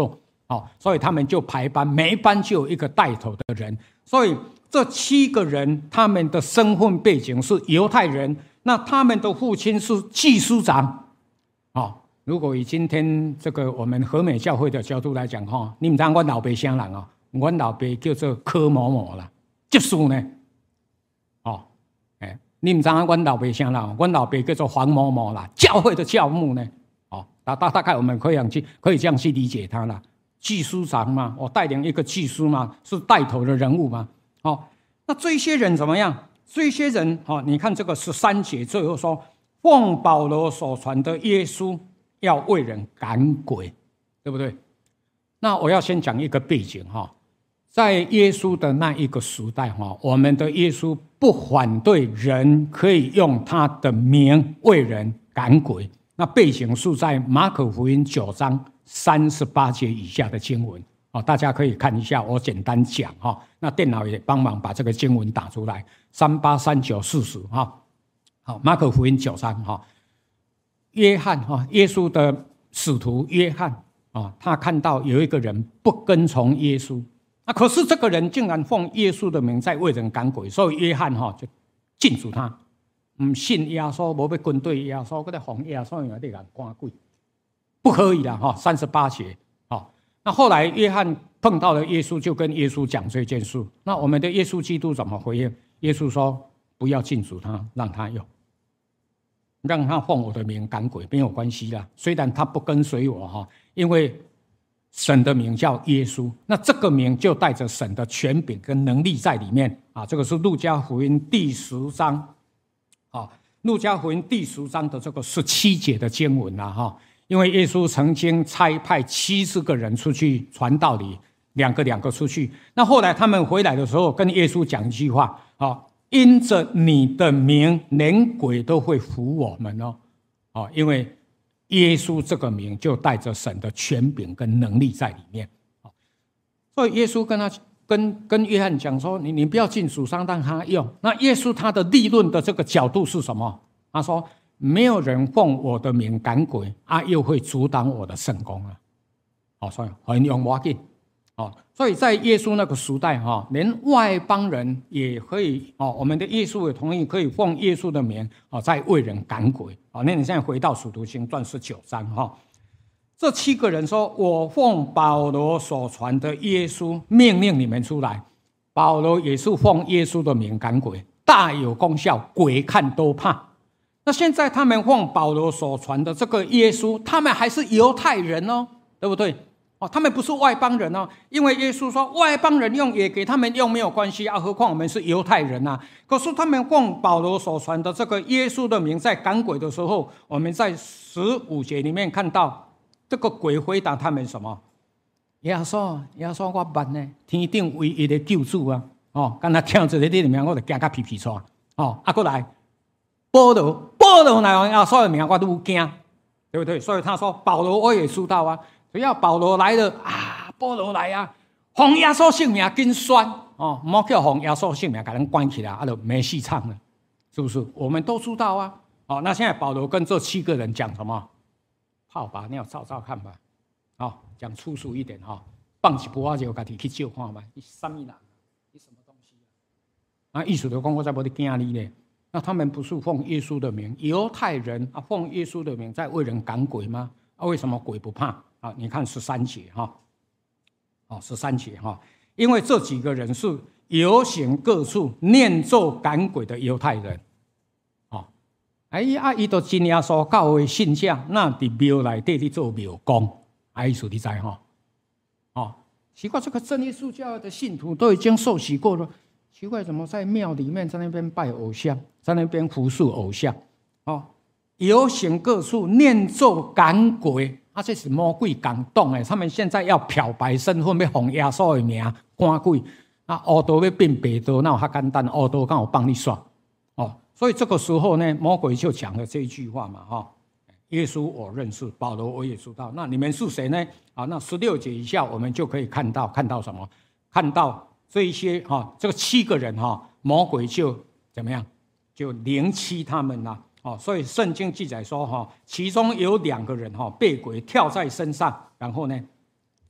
哦，所以他们就排班，每一班就有一个带头的人。所以这七个人他们的身份背景是犹太人，那他们的父亲是祭司长。哦，如果以今天这个我们和美教会的角度来讲，哈，你们知道我老爸啥人哦？我老爸叫做柯某某啦，结束呢。哦，哎，你们知道我老爸啥人？我老爸叫做黄某某啦，教会的教牧呢。哦，大大大概我们可以这样去可以这样去理解他啦。祭司长嘛，我带领一个祭司嘛，是带头的人物嘛。哦，那这些人怎么样？这些人，哦，你看这个十三节最后说，奉保罗所传的耶稣要为人赶鬼，对不对？那我要先讲一个背景哈，在耶稣的那一个时代哈，我们的耶稣不反对人可以用他的名为人赶鬼。那背景是在马可福音九章三十八节以下的经文，大家可以看一下，我简单讲。那电脑也帮忙把这个经文打出来，三八三九四十。好，马可福音九章，约翰，耶稣的使徒约翰，他看到有一个人不跟从耶稣，可是这个人竟然奉耶稣的名在为人赶鬼，所以约翰就禁止他。不信耶稣，没要跟对耶稣，搁在奉耶稣名在人赶鬼，不可以的哈。三十八节，好，那后来约翰碰到了耶稣，就跟耶稣讲这件事。那我们的耶稣基督怎么回应？耶稣说：“不要禁止他，让他用，让他奉我的名赶鬼，没有关系啦。虽然他不跟随我哈，因为神的名叫耶稣，那这个名就带着神的权柄跟能力在里面啊。这个是路加福音第十章。”啊，路加福音第十章的这个十七节的经文啊，哈，因为耶稣曾经差派七十个人出去传道理，两个两个出去。那后来他们回来的时候，跟耶稣讲一句话，啊，因着你的名，连鬼都会服我们哦，啊，因为耶稣这个名就带着神的权柄跟能力在里面，所以耶稣跟他。跟跟约翰讲说，你你不要进属上让他用。那耶稣他的立论的这个角度是什么？他说，没有人奉我的名赶鬼啊，又会阻挡我的圣工啊。哦，所以很用我紧哦。所以在耶稣那个时代哈，连外邦人也可以哦。我们的耶稣也同意可以奉耶稣的名哦，在为人赶鬼哦。那你现在回到使徒行传十九章哈。这七个人说：“我奉保罗所传的耶稣命令你们出来。”保罗也是奉耶稣的名赶鬼，大有功效，鬼看都怕。那现在他们奉保罗所传的这个耶稣，他们还是犹太人哦，对不对？哦，他们不是外邦人哦，因为耶稣说外邦人用也给他们用没有关系啊，何况我们是犹太人啊。可是他们奉保罗所传的这个耶稣的名在赶鬼的时候，我们在十五节里面看到。这个鬼回答他们什么？耶稣，耶稣，我捌呢，天顶唯一的救主啊！哦，刚才听这个里面，我就惊甲皮皮喘。哦，啊，过来，保罗，保罗来用耶稣的名，我都惊，对不对？所以他说，保罗我也知道啊，只要保罗来了啊，保罗来啊，奉耶稣性命紧宣哦，莫叫奉耶稣性命把人关起来，啊，就没戏唱了，是不是？我们都知道啊。哦，那现在保罗跟这七个人讲什么？泡把尿照照看吧，哦，讲粗俗一点哈，放一波就自己去照看吧。你什么人？你什么东西啊？啊，意思就讲我在我的惊你呢。那他们不是奉耶稣的名，犹太人啊，奉耶稣的名在为人赶鬼吗？啊，为什么鬼不怕啊？你看十三节哈，哦，十三节哈，因为这几个人是游行各处念咒赶鬼的犹太人。哎呀，伊都真耶稣教会信者，那伫庙内底去做庙公，啊，意思你知吼？哦，奇怪，这个真耶稣教的信徒都已经受洗过了，奇怪，怎么在庙里面在那边拜偶像，在那边服侍偶像？哦，游行各处念咒赶鬼，啊，这是魔鬼感动的。他们现在要漂白身份，要奉耶稣的名赶鬼，啊，黑道要变白道，那有较简单，黑道刚好帮你耍，哦。所以这个时候呢，魔鬼就讲了这一句话嘛，哈，耶稣我认识，保罗我也知道，那你们是谁呢？啊，那十六节以下我们就可以看到，看到什么？看到这一些哈，这个七个人哈，魔鬼就怎么样？就凌欺他们啦，哦，所以圣经记载说哈，其中有两个人哈被鬼跳在身上，然后呢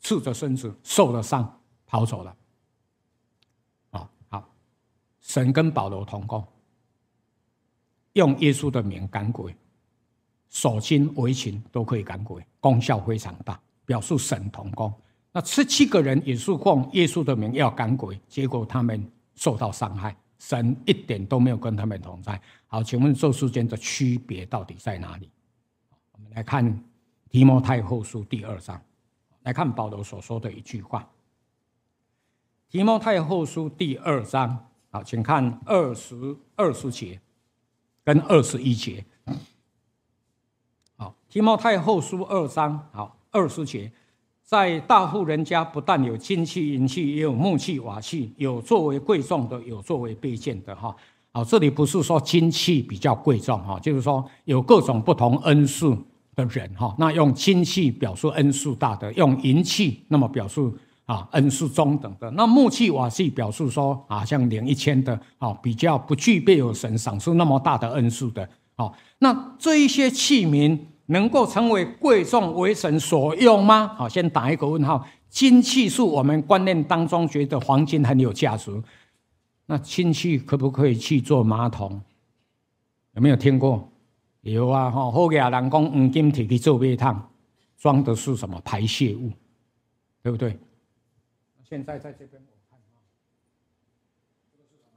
赤着身子，受了伤，跑走了。哦，好，神跟保罗同工，用耶稣的名赶鬼，手巾围裙都可以赶鬼，功效非常大，表示神同工。那十七个人也是奉耶稣的名要赶鬼，结果他们受到伤害，神一点都没有跟他们同在。好，请问这之间的区别到底在哪里？我们来看提摩太后书第二章，来看保罗所说的一句话。提摩太后书第二章，好，请看二十二十节跟二十一节。好，提摩太后书二章，好，二十节。在大户人家，不但有金器、银器，也有木器、瓦器，有作为贵重的，有作为卑贱的。哈，好，这里不是说金器比较贵重，哈，就是说有各种不同恩赐的人，哈，那用金器表示恩赐大的，用银器那么表示啊恩赐中等的，那木器、瓦器表示说啊像领一千的，啊比较不具备有神赏赐那么大的恩赐的，啊，那这一些器皿能够成为贵重为神所用吗？好，先打一个问号。金器是我们观念当中觉得黄金很有价值，那金器可不可以去做马桶？有没有听过？有啊，哈，好个人讲黄金提去做马桶，装的是什么排泄物，对不对？现在在这边我看啊，这个是什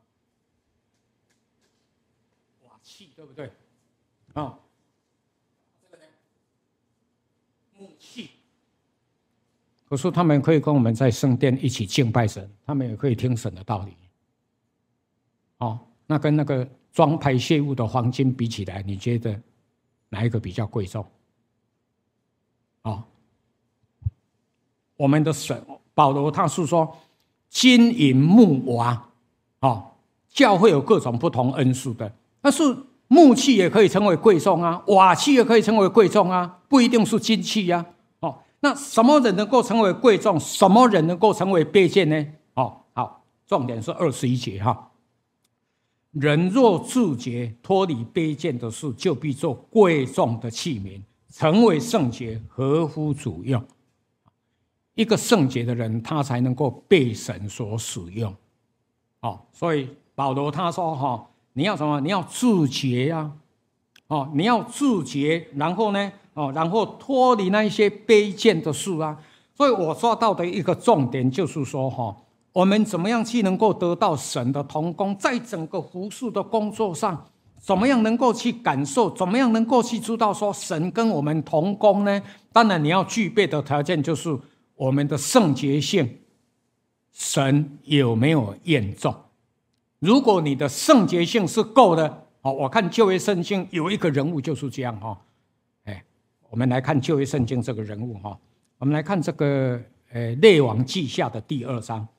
么？瓦器，对不对？啊。木器，可是他们可以跟我们在圣殿一起敬拜神，他们也可以听神的道理。哦，那跟那个装排泄物的黄金比起来，你觉得哪一个比较贵重？哦，我们的神保罗他是说金银木瓦，哦，教会有各种不同恩赐的，但是木器也可以成为贵重啊，瓦器也可以成为贵重啊，不一定是金器啊。哦，那什么人能够成为贵重？什么人能够成为卑贱呢？哦，好，重点是二十一节哈。人若自觉脱离卑贱的事，就必做贵重的器皿，成为圣洁，合乎主用。一个圣洁的人，他才能够被神所使用。哦，所以保罗他说哈。你要什么？你要自洁呀、啊，哦，你要自洁，然后呢，哦，然后脱离那一些卑贱的事啊。所以我说到的一个重点就是说，哈，我们怎么样去能够得到神的同工，在整个服事的工作上，怎么样能够去感受，怎么样能够去知道说神跟我们同工呢？当然，你要具备的条件就是我们的圣洁性，神有没有验证？如果你的圣洁性是够的，我看旧约圣经有一个人物就是这样，我们来看旧约圣经这个人物，我们来看这个列王记下的第二章，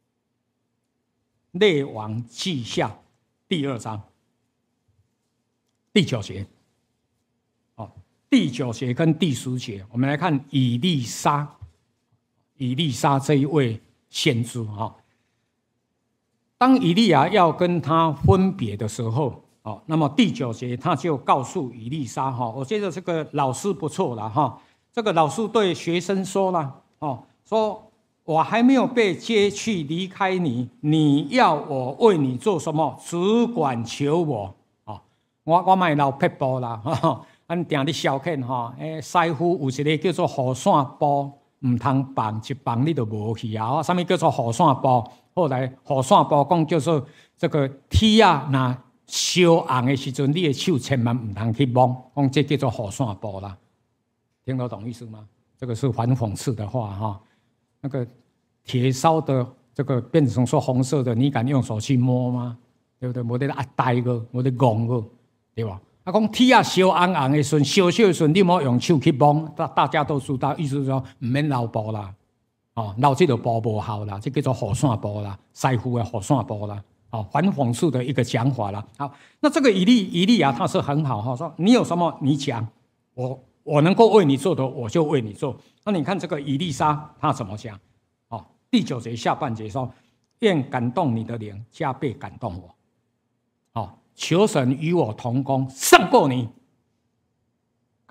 列王记下第二章第九节，第九节跟第十节，我们来看以利沙，以利沙这一位先知哈。当以利亚要跟他分别的时候，哦，那么第九节他就告诉以利沙哈，我觉得这个老师不错了哈。这个老师对学生说了，哦，说我还没有被接去离开你，你要我为你做什么，只管求我。哦，我我卖老撇步啦，哈，俺定咧消遣哈，诶，师傅有一个叫做雨伞布，唔通放一放你就无去啊。什么叫做雨伞布？后来雨伞布讲叫做这个铁啊，那烧红的时阵，你的手千万唔通去摸，讲这叫做雨伞布啦。听得懂意思吗？这个是反讽刺的话哈。那个铁烧的这个变成说红色的，你敢用手去摸吗？对不对？没得啊呆个，没得戆个，对吧？啊，讲铁啊烧红红的时阵，烧烧的时阵，你莫用手去摸，大大家都知道，意思是说唔免捞布啦。哦，捞这个布不好啦，这叫做雨伞布啦，师傅的雨伞布啦，哦，反讽刺的一个讲法啦。好，那这个以利以利亚他是很好哈，说你有什么你讲，我我能够为你做的我就为你做。那你看这个以利沙他怎么讲？哦，第九节下半节说，愿感动你的灵加倍感动我，哦，求神与我同工，胜过你。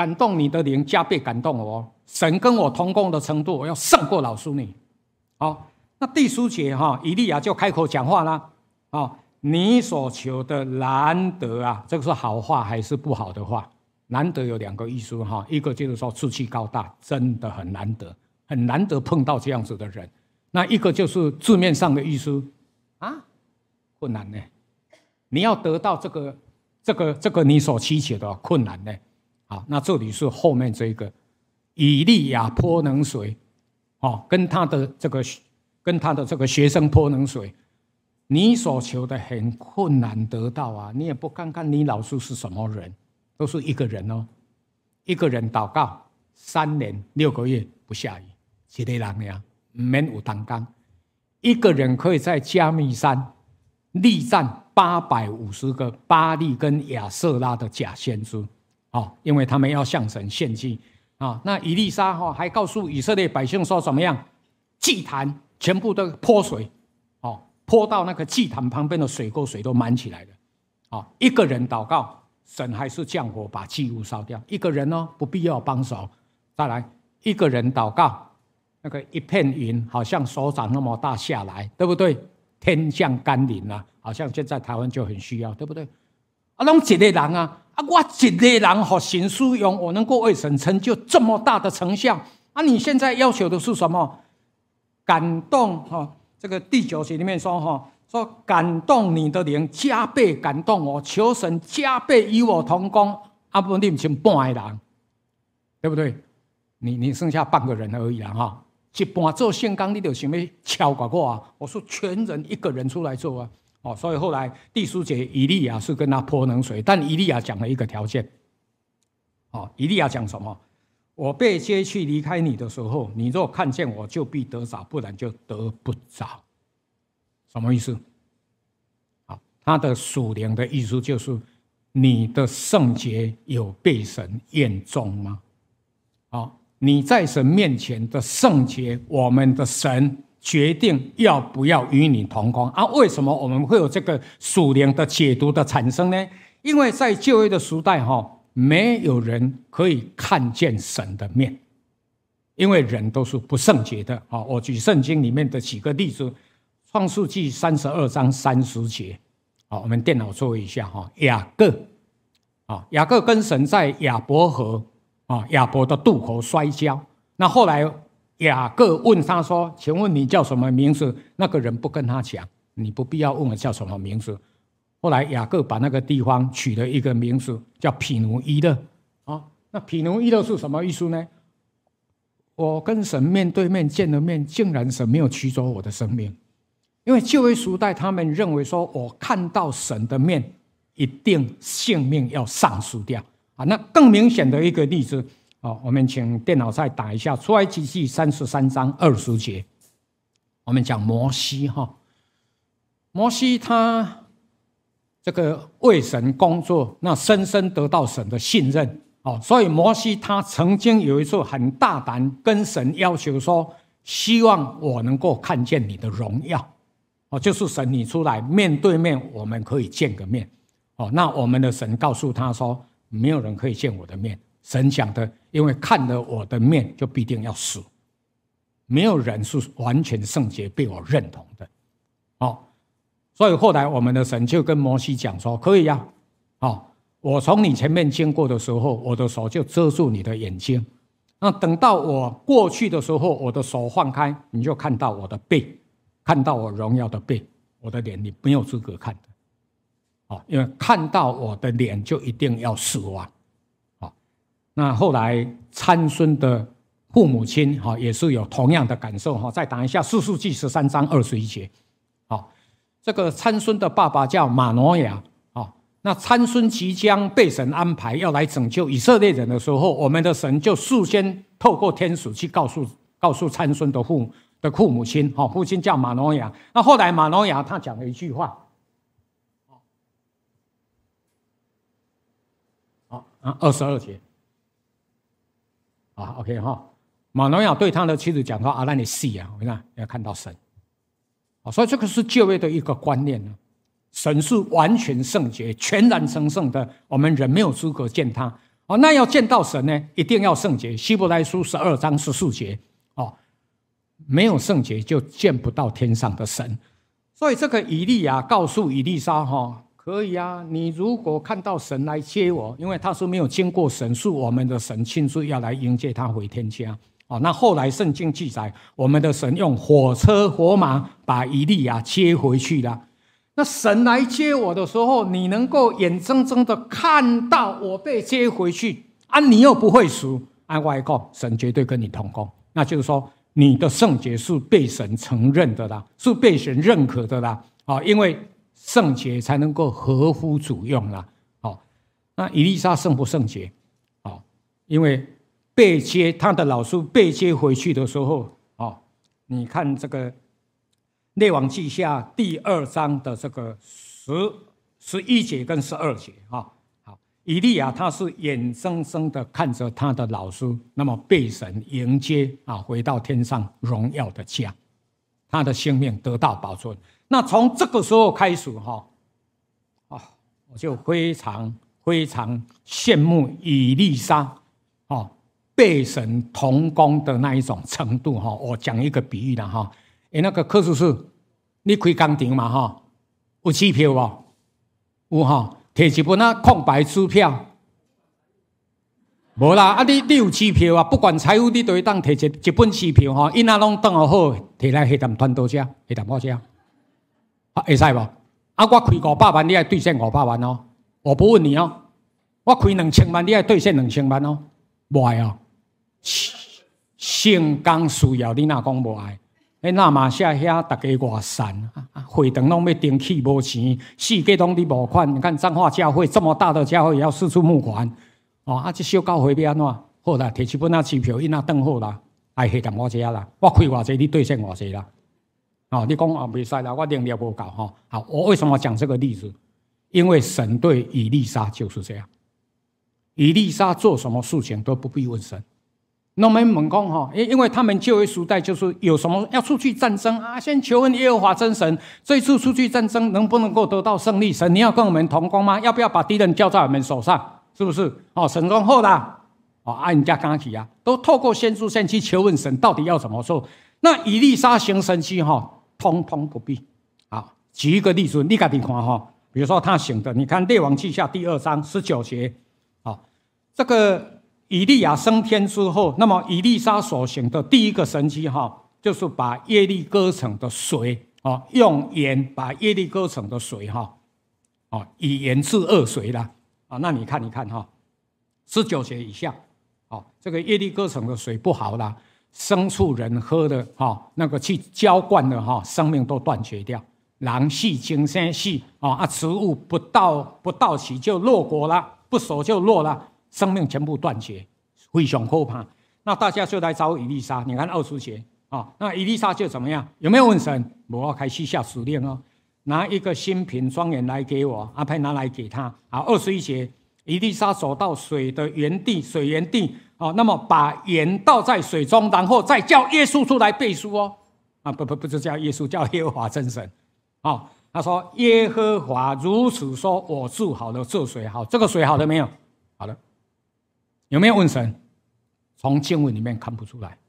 感动你的灵，加倍感动我。神跟我同工的程度，我要胜过老苏你。好，那第十节哈，以利亚就开口讲话啦。啊，你所求的难得啊，这个是好话还是不好的话？难得有两个意思哈，一个就是说志气高大，真的很难得，很难得碰到这样子的人。那一个就是字面上的意思啊，困难呢。你要得到这个这个这个你所祈求的困难呢。好，那这里是后面这个以利亚泼冷水，哦，跟他的这个跟他的这个学生泼冷水。你所求的很困难得到啊，你也不看看你老师是什么人，都是一个人哦，一个人祷告三年六个月不下雨，一个人呀，免有担当，一个人可以在加密山力战八百五十个巴利跟亚瑟拉的假先知，哦，因为他们要向神献祭啊。那以利沙哈还告诉以色列百姓说怎么样，祭坛全部都泼水，哦。泼到那个祭坛旁边的水沟，水都满起来了。哦，一个人祷告，神还是降火把祭物烧掉。一个人哦，不必要帮手。再来，一个人祷告，那个一片云好像手掌那么大下来，对不对？天降甘霖啊，好像现在台湾就很需要，对不对？啊，拢一个人啊，啊，我一个人和神使用，我能够为神成就这么大的成效。啊，你现在要求的是什么？感动哈。哦，这个第九节里面说哈，说感动你的灵，加倍感动我，求神加倍与我同工。啊，不，你不是半个人，对不对？你你剩下半个人而已啦哈。一半做圣工，你就想要超过我啊？我说全人一个人出来做啊。哦，所以后来第十节以利亚是跟他泼冷水，但以利亚讲了一个条件。哦，以利亚讲什么？我被接去离开你的时候，你若看见我，就必得着，不然就得不着。什么意思？好，他的属灵的意思就是，你的圣洁有被神验中吗？好，你在神面前的圣洁，我们的神决定要不要与你同工啊？为什么我们会有这个属灵的解读的产生呢？因为在旧约的时代，哈。没有人可以看见神的面，因为人都是不圣洁的。我举圣经里面的几个例子，创世纪三十二章三十节，我们电脑做一下。雅各，雅各跟神在亚伯河，亚伯的渡口摔跤。那后来雅各问他说：“请问你叫什么名字？”那个人不跟他讲，你不必要问我叫什么名字。后来雅各把那个地方取了一个名字，叫毗努伊勒。啊，那毗努伊勒是什么意思呢？我跟神面对面见了面，竟然神没有取走我的生命，因为旧约时代他们认为说，我看到神的面，一定性命要丧失掉啊。那更明显的一个例子啊，我们请电脑再打一下出埃及记三十三章二十节，我们讲摩西哈，摩西他。这个为神工作，那深深得到神的信任，哦，所以摩西他曾经有一次很大胆跟神要求说，希望我能够看见你的荣耀，哦，就是神你出来面对面，我们可以见个面，哦，那我们的神告诉他说，没有人可以见我的面，神讲的，因为看了我的面就必定要死，没有人是完全圣洁被我认同的，哦。所以后来我们的神就跟摩西讲说，可以呀、啊哦，我从你前面经过的时候，我的手就遮住你的眼睛，那等到我过去的时候，我的手放开，你就看到我的背，看到我荣耀的背，我的脸你没有资格看的，哦，因为看到我的脸就一定要死亡，哦，那后来参孙的父母亲哈也是有同样的感受哈，再打一下士师记十三章二十一节，好。这个参孙的爸爸叫马挪亚，哦，那参孙即将被神安排要来拯救以色列人的时候，我们的神就事先透过天使去告诉告诉参孙的父的父母亲，哦，父亲叫马挪亚。那后来马挪亚他讲了一句话，好啊，二十二节，啊 ，OK 哈，马挪亚对他的妻子讲说：“啊，那你死啊，我看要看到神。”所以这个是旧约的一个观念，神是完全圣洁、全然神圣的，我们人没有资格见他。 哦，那要见到神呢，一定要圣洁。希伯来书十二章十四节，哦，没有圣洁就见不到天上的神。所以这个以利亚告诉以利沙，哈、哦，可以啊，你如果看到神来接我，因为他是没有经过审视我们的神亲自要来迎接他回天家。哦，那后来圣经记载，我们的神用火车火马把以利亚接回去了。那神来接我的时候，你能够眼睁睁的看到我被接回去啊，你又不会死，按外讲，神绝对跟你同工。那就是说，你的圣洁是被神承认的啦，是被神认可的啦。啊，因为圣洁才能够合乎主用啦。好，那以利沙圣不圣洁？好，因为被接，他的老师被接回去的时候，哦，你看这个。列王记下第二章的这个十十一节跟十二节啊，好，以利亚他是眼睁睁的看着他的老师，那么被神迎接啊，回到天上荣耀的家，他的性命得到保存。那从这个时候开始哈，啊，我就非常非常羡慕以利沙哦，被神同工的那一种程度哈。我讲一个比喻啦哈。诶，那个柯叔叔，你开工厂嘛哈？有支票无？有哈？摕一本啊空白支票，无啦。啊，你你有支票啊？不管财务，你都会当摕一一本支票哈。因啊拢当好好，摕来下淡团刀遮，下淡我遮，啊，会使无？啊，我开五百万，你要兑现五百万哦。我不问你哦。我开两千万，你要兑现两千万哦。无爱哦。成功需要你哪讲无爱？诶，那马下遐大家外散，会堂拢要登记无钱，四界拢你无款。你看彰化教会这么大的教会，也要四处募款，哦，啊，这小教会要安怎？好啦，摕一本啊支票，因那登好啦，爱下淡我遮啦，我开偌济，你兑现偌济啦。哦，你讲哦，袂使啦，我能力无够哈。好，我为什么讲这个例子？因为神对以利沙就是这样，以利沙做什么事情都不必问神。那我们问讲哈，因因为他们旧约时代就是有什么要出去战争啊，先求问耶和华真神，这一次出去战争能不能够得到胜利？神，你要跟我们同工吗？要不要把敌人交在我们手上？是不是？哦，神说好啦，哦，按人家刚起啊，都透过先知先去求问神，到底要怎么做？那以利沙行神迹哈，通通不必。好，举一个例子，你自己看哈，比如说他行的，你看列王记下第二章十九节，好，这个。以利亚升天之后，那么以利沙所行的第一个神迹哈，就是把耶利哥城的水啊，用盐把耶利哥城的水哈，啊，以盐治恶水啦啊。那你看，你看哈，十九节以下，啊，这个耶利哥城的水不好啦，牲畜人喝的哈，那个去浇灌的哈，生命都断绝掉，人死精生死啊啊，植物不到不到期就落果了，不熟就落了。生命全部断绝，非常可怕。那大家就来找以利沙，你看二十节啊，那以利沙就怎么样？有没有问神？我要开始下指令哦，拿一个新瓶装盐来给我，阿派拿来给他。好，二十一节，以利沙走到水的源地，水源地啊，那么把盐倒在水中，然后再叫耶稣出来背书哦。啊，不不不是叫耶稣，叫耶和华真神。啊，他说耶和华如此说，我治好了这水。好，这个水好了没有？好了。有没有问神？从经文里面看不出来。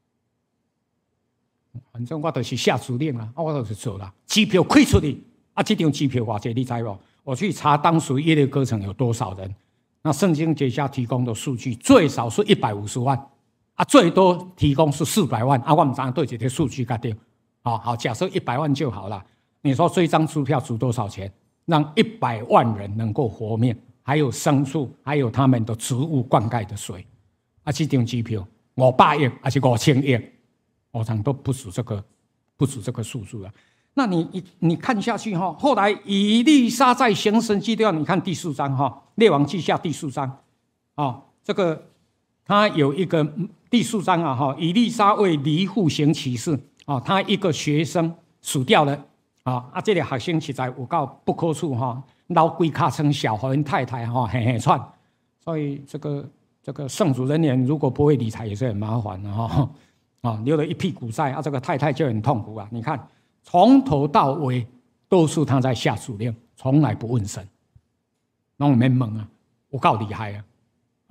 反正我就是下指令了，我就是做了。机票开出去，啊，这张机票多少你知不？我去查当时耶利哥城有多少人。那圣经节下提供的数据最少是一百五十万，啊，最多提供是四百万。啊，我们常常对这些数据搞定。好好，假设一百万就好了。你说这张支票值多少钱？让一百万人能够活命。还有牲畜，还有他们的植物灌溉的水，啊，这张机票五百亿还是五千亿，我想都不止这个，不止这个数字了。那你你你看下去哈，后来以利沙在行神迹的，你看第四章哈，列王记下第四章，啊，这个他有一个第四章啊哈，以利沙为离户行奇事啊，他一个学生死掉了啊，啊，这个学生实在有够不可处哈。老龟卡称小和人太太哈，嘿嘿串，所以这个这个圣主人员如果不会理财也是很麻烦的哈，啊，留了一屁股债啊，这个太太就很痛苦啊。你看从头到尾都是他在下指令，从来不问神，那我们猛啊，我够厉害啊，好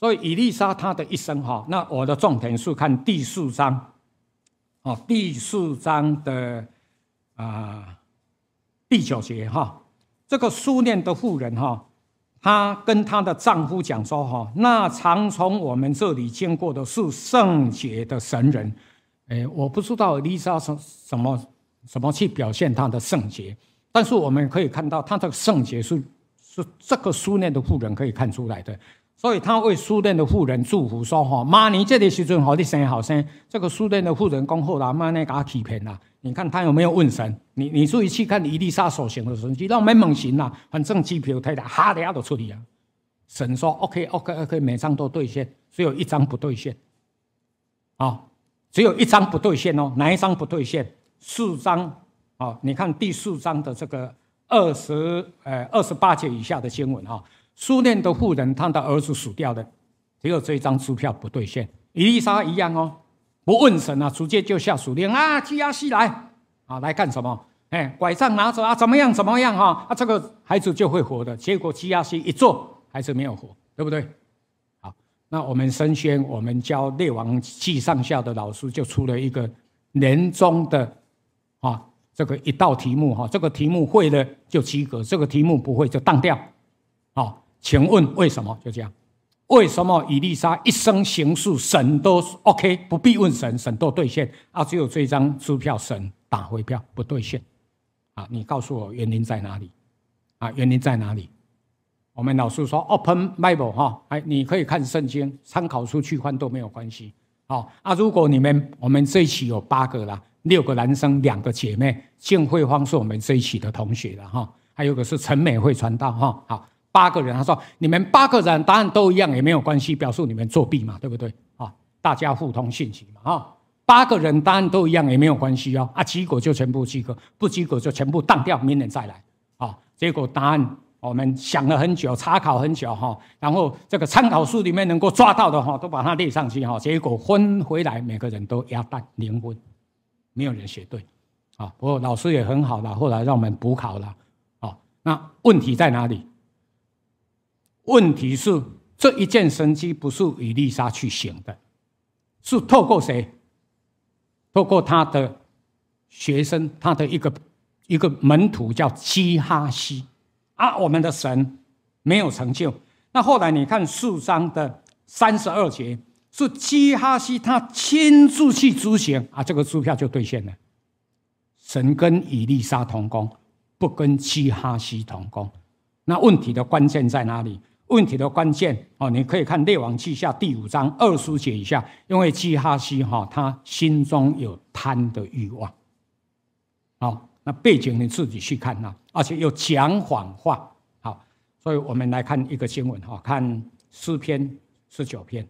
所以以利沙他的一生哈，那我的重点是看第四章，哦，第四章的啊、呃、第九节哈，这个苏念的妇人哈，她跟她的丈夫讲说哈，那常从我们这里经过的是圣洁的神人，哎，我不知道以利沙什什么什么去表现她的圣洁，但是我们可以看到她的圣洁是是这个苏念的妇人可以看出来的。所以他为苏念的妇人祝福说：“哈，妈，你这个时阵好，你生好生。”这个苏念的妇人讲：“好啦，妈，那给他欺骗啦。你看他有没有问神？你你注意去看以利沙所行的神迹，让我们问神啦。反正机票太大，哈的呀都处理啊。神说 ：“OK OK OK， 每张都兑现，只有一张不兑现。啊、哦，只有一张不兑现哦，哪一张不兑现？四张啊、哦，你看第四章的这个二十呃二十八节以下的经文啊。哦”苏念的妇人，他的儿子死掉了，只有这一张支票不兑现。以利沙一样哦，不问神啊，直接就下属令啊，基亚西来啊，来干什么？哎，拐杖拿着啊，怎么样怎么样哈、啊？啊，这个孩子就会活的。结果基亚西一做，孩子没有活，对不对？好，那我们神宣，我们教列王记上下的老师就出了一个年终的啊，这个一道题目哈，这个题目会了就及格，这个题目不会就当掉，啊。请问为什么？就这样，为什么以利沙一生行事，神都 OK， 不必问神，神都兑现啊？只有这张支票神打回票不兑现啊？你告诉我原因在哪里？啊，原因在哪里？我们老师说 Open Bible 哈，哎，你可以看圣经，参考书去看都没有关系。好啊，如果你们我们这一期有八个啦，六个男生，两个姐妹，敬慧芳是我们这一期的同学了哈，还有个是陈美惠传道哈，好。八个人，他说你们八个人答案都一样也没有关系，表示你们作弊嘛，对不对？啊，大家互通信息嘛，啊，八个人答案都一样也没有关系哦，啊，及格就全部及格，不及格就全部当掉，明年再来，啊，结果答案我们想了很久，查考很久哈，然后这个参考书里面能够抓到的哈，都把它列上去哈，结果分回来每个人都鸭蛋零分，没有人写对，啊，不过老师也很好了，后来让我们补考了，啊，那问题在哪里？问题是这一件神迹不是以利沙去行的，是透过谁？透过他的学生，他的一个一个门徒叫基哈西啊。我们的神没有成就。那后来你看四章的三十二节，是基哈西他亲自去执行啊，这个支票就兑现了。神跟以利沙同工，不跟基哈西同工。那问题的关键在哪里？问题的关键哦，你可以看列王记下第五章二十节以下，因为基哈西哈他心中有贪的欲望，好，那背景你自己去看呐，而且又讲谎话，好，所以我们来看一个经文哈，看诗篇十九篇，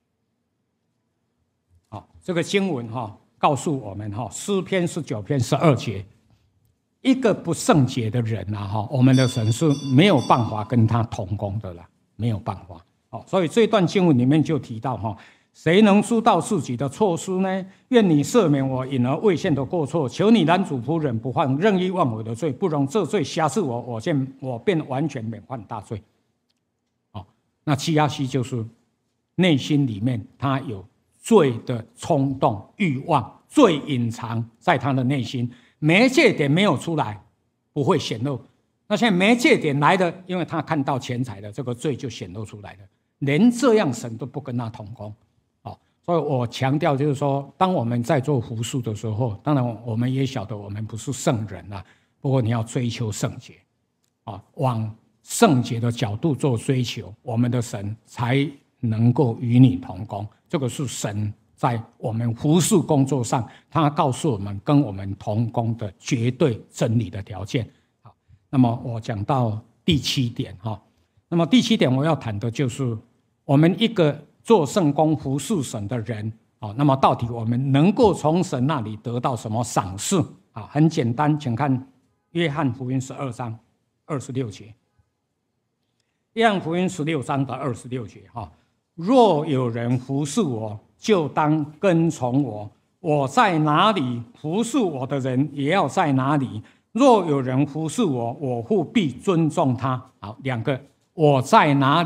好，这个经文哈告诉我们哈，诗篇十九篇十二节。一个不圣洁的人呐，哈，我们的神是没有办法跟他同工的啦，没有办法。好，所以这段经文里面就提到哈，谁能知道自己的错失呢？愿你赦免我隐而未现的过错，求你拦阻仆人不犯任意妄为的罪，不容这罪辖制我，我便我便完全免犯大罪。好，那基哈西就是内心里面他有罪的冲动、欲望，罪隐藏在他的内心。媒介点没有出来，不会显露。那现在媒介点来的，因为他看到钱财的这个罪就显露出来了。连这样神都不跟他同工，哦，所以我强调就是说，当我们在做服事的时候，当然我们也晓得我们不是圣人啦，不过你要追求圣洁，啊，往圣洁的角度做追求，我们的神才能够与你同工。这个是神在我们服事工作上，他告诉我们跟我们同工的绝对真理的条件。好，那么我讲到第七点哈，那么第七点我要谈的就是我们一个做圣工服事神的人啊，那么到底我们能够从神那里得到什么赏赐啊？很简单，请看约翰福音十二章二十六节。约翰福音十六章的二十六节哈，若有人服事我，就当跟从我，我在哪里，服侍我的人也要在哪里。若有人服侍我，我父必尊重他。好，两个，我在哪里，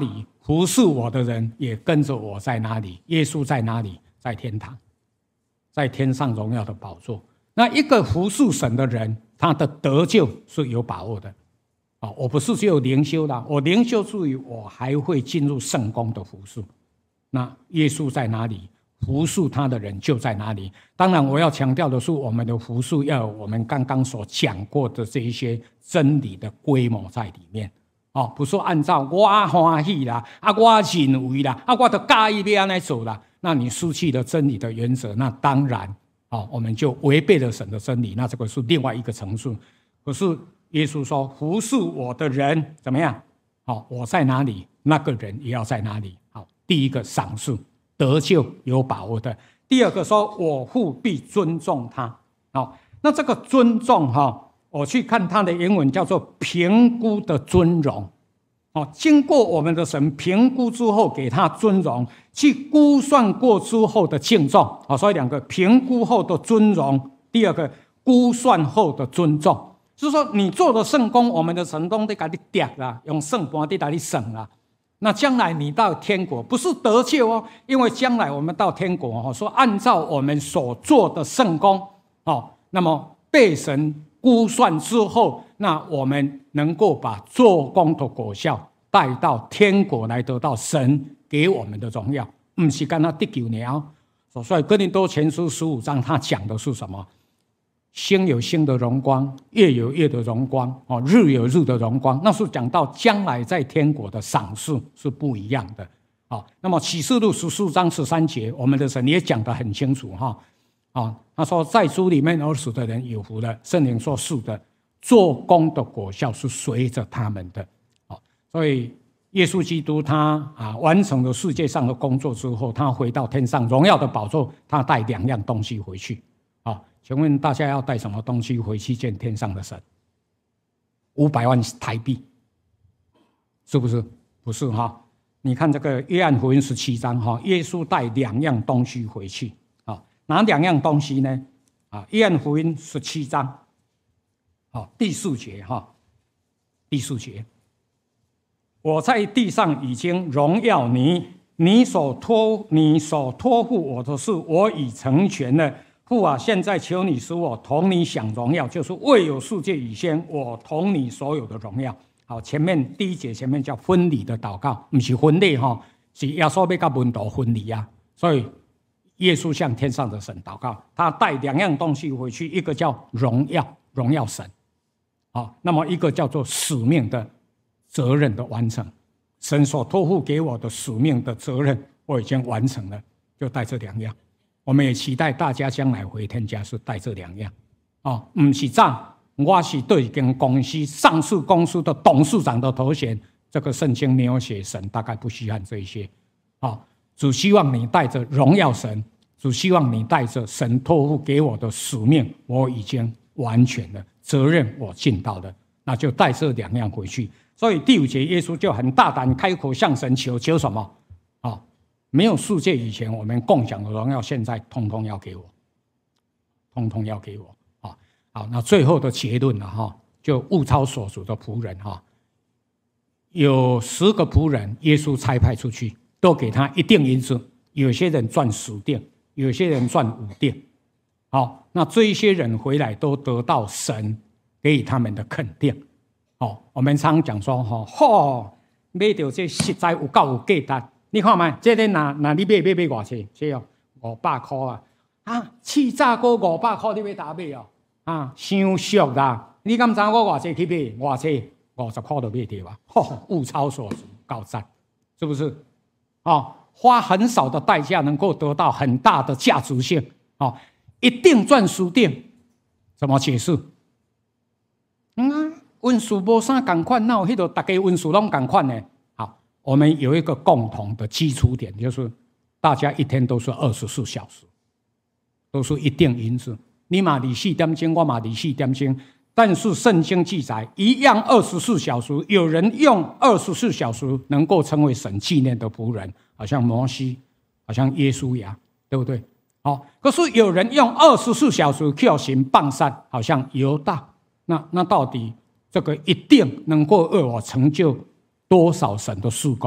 服侍我的人也跟着我在哪里？耶稣在哪里？在天堂，在天上荣耀的宝座。那一个服侍神的人，他的得救是有把握的。啊，我不是只有灵修的，我灵修之余，我还会进入圣宫的服侍。那耶稣在哪里？服侍他的人就在哪里。当然，我要强调的是，我们的服侍要有我们刚刚所讲过的这一些真理的规模在里面。哦，不是按照我欢喜啦，啊，我认为啦，啊，我就介意要安来走啦。那你失去了真理的原则，那当然，哦，我们就违背了神的真理。那这个是另外一个层次。可是耶稣说，服侍我的人怎么样？好，我在哪里，那个人也要在哪里。好，第一个赏赐得救有把握的。第二个说，我父必尊重他。好，那这个尊重哈。我去看他的原文叫做评估的尊荣，哦，经过我们的神评估之后给他尊荣，去估算过之后的敬重，哦，所以两个评估后的尊荣，第二个估算后的尊重，就是说你做的圣工，我们的神都得给你点啦，用圣盘得给你省啦。那将来你到天国不是得救哦，因为将来我们到天国哦，说按照我们所做的圣工哦，那么被神估算之后，那我们能够把做工的果效带到天国来，得到神给我们的荣耀，不是跟他得救了。所以哥林多前书十五章他讲的是什么？星有星的荣光，月有月的荣光，日有日的荣光，那是讲到将来在天国的赏赐是不一样的。那么启示录十四章十三节，我们的神也讲得很清楚哈。哦，他说在主里面而死的人有福了。圣灵说是的，做工的果效是随着他们的。哦，所以耶稣基督他啊完成了世界上的工作之后，他回到天上荣耀的宝座，他带两样东西回去。哦，请问大家要带什么东西回去见天上的神？五百万台币，是不是？不是哈、哦。你看这个约翰福音十七章哈、哦，耶稣带两样东西回去。哪两样东西呢？啊，约翰福音十七章，好，第四节哈，第四节，我在地上已经荣耀你，你所托你所托付我的事，我已成全了。父啊，现在求你使我同你享荣耀，就是未有世界以前，我同你所有的荣耀。好，前面第一节前面叫分离的祷告，不是婚礼哈，是耶稣要跟门徒分离啊，所以。耶稣向天上的神祷告，他带两样东西回去，一个叫荣耀，荣耀神，好，那么一个叫做使命的责任的完成。神所托付给我的使命的责任，我已经完成了，就带这两样。我们也期待大家将来回天家是带这两样，哦，不是账，我是对一间公司上市公司的董事长的头衔，这个圣经没有写，神大概不稀罕这一些，哦。只希望你带着荣耀神，只希望你带着神托付给我的使命，我已经完全了，责任我尽到了，那就带这两样回去。所以第五节耶稣就很大胆开口向神求，求什么？哦，没有世界以前我们共享的荣耀，现在通通要给我，通通要给我。哦，好，那最后的结论了哈，就物超所值的仆人哈，有十个仆人，耶稣差派出去。都给他一锭银子，有些人赚十锭，有些人赚五锭。好，那这一些人回来都得到神给予他们的肯定。哦，我们常讲说，哈，嚯，买到这实在有够有价值。你看嘛，这个那那你买买买多少钱？这哦，五百块啊！啊，气炸锅五百块，你要打买哦？啊，伤俗啦！你敢知我偌济去买？偌济五十块都买到啊！嚯，物超所值，够赞，是不是？哦，花很少的代价能够得到很大的价值性，哦，一定赚输定，怎么解释？嗯啊，温书无啥同款，那有迄个大家温书拢同款呢？好，我们有一个共同的基础点，就是大家一天都是二十四小时，都是一锭银子，你嘛二四点钟，我嘛二四点钟。但是圣经记载，一样二十四小时，有人用二十四小时能够成为神纪念的仆人，好像摩西，好像耶稣一样，对不对？好，可是有人用二十四小时去行棒山，好像犹大。那那到底这个一定能够为我成就多少神的事工？那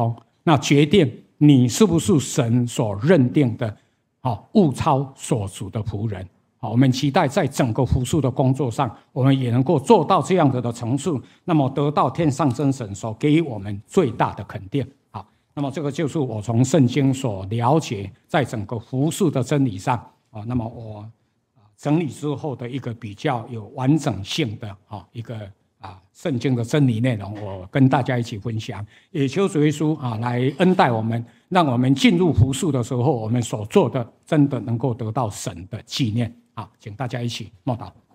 那决定你是不是神所认定的好物超所值的仆人。好，我们期待在整个服事的工作上，我们也能够做到这样子的层次，那么得到天上真神所给予我们最大的肯定。好，那么这个就是我从圣经所了解，在整个服事的真理上啊，那么我整理之后的一个比较有完整性的啊一个啊圣经的真理内容，我跟大家一起分享。也求主耶稣啊来恩待我们，让我们进入服事的时候，我们所做的真的能够得到神的纪念。好，请大家一起默祷。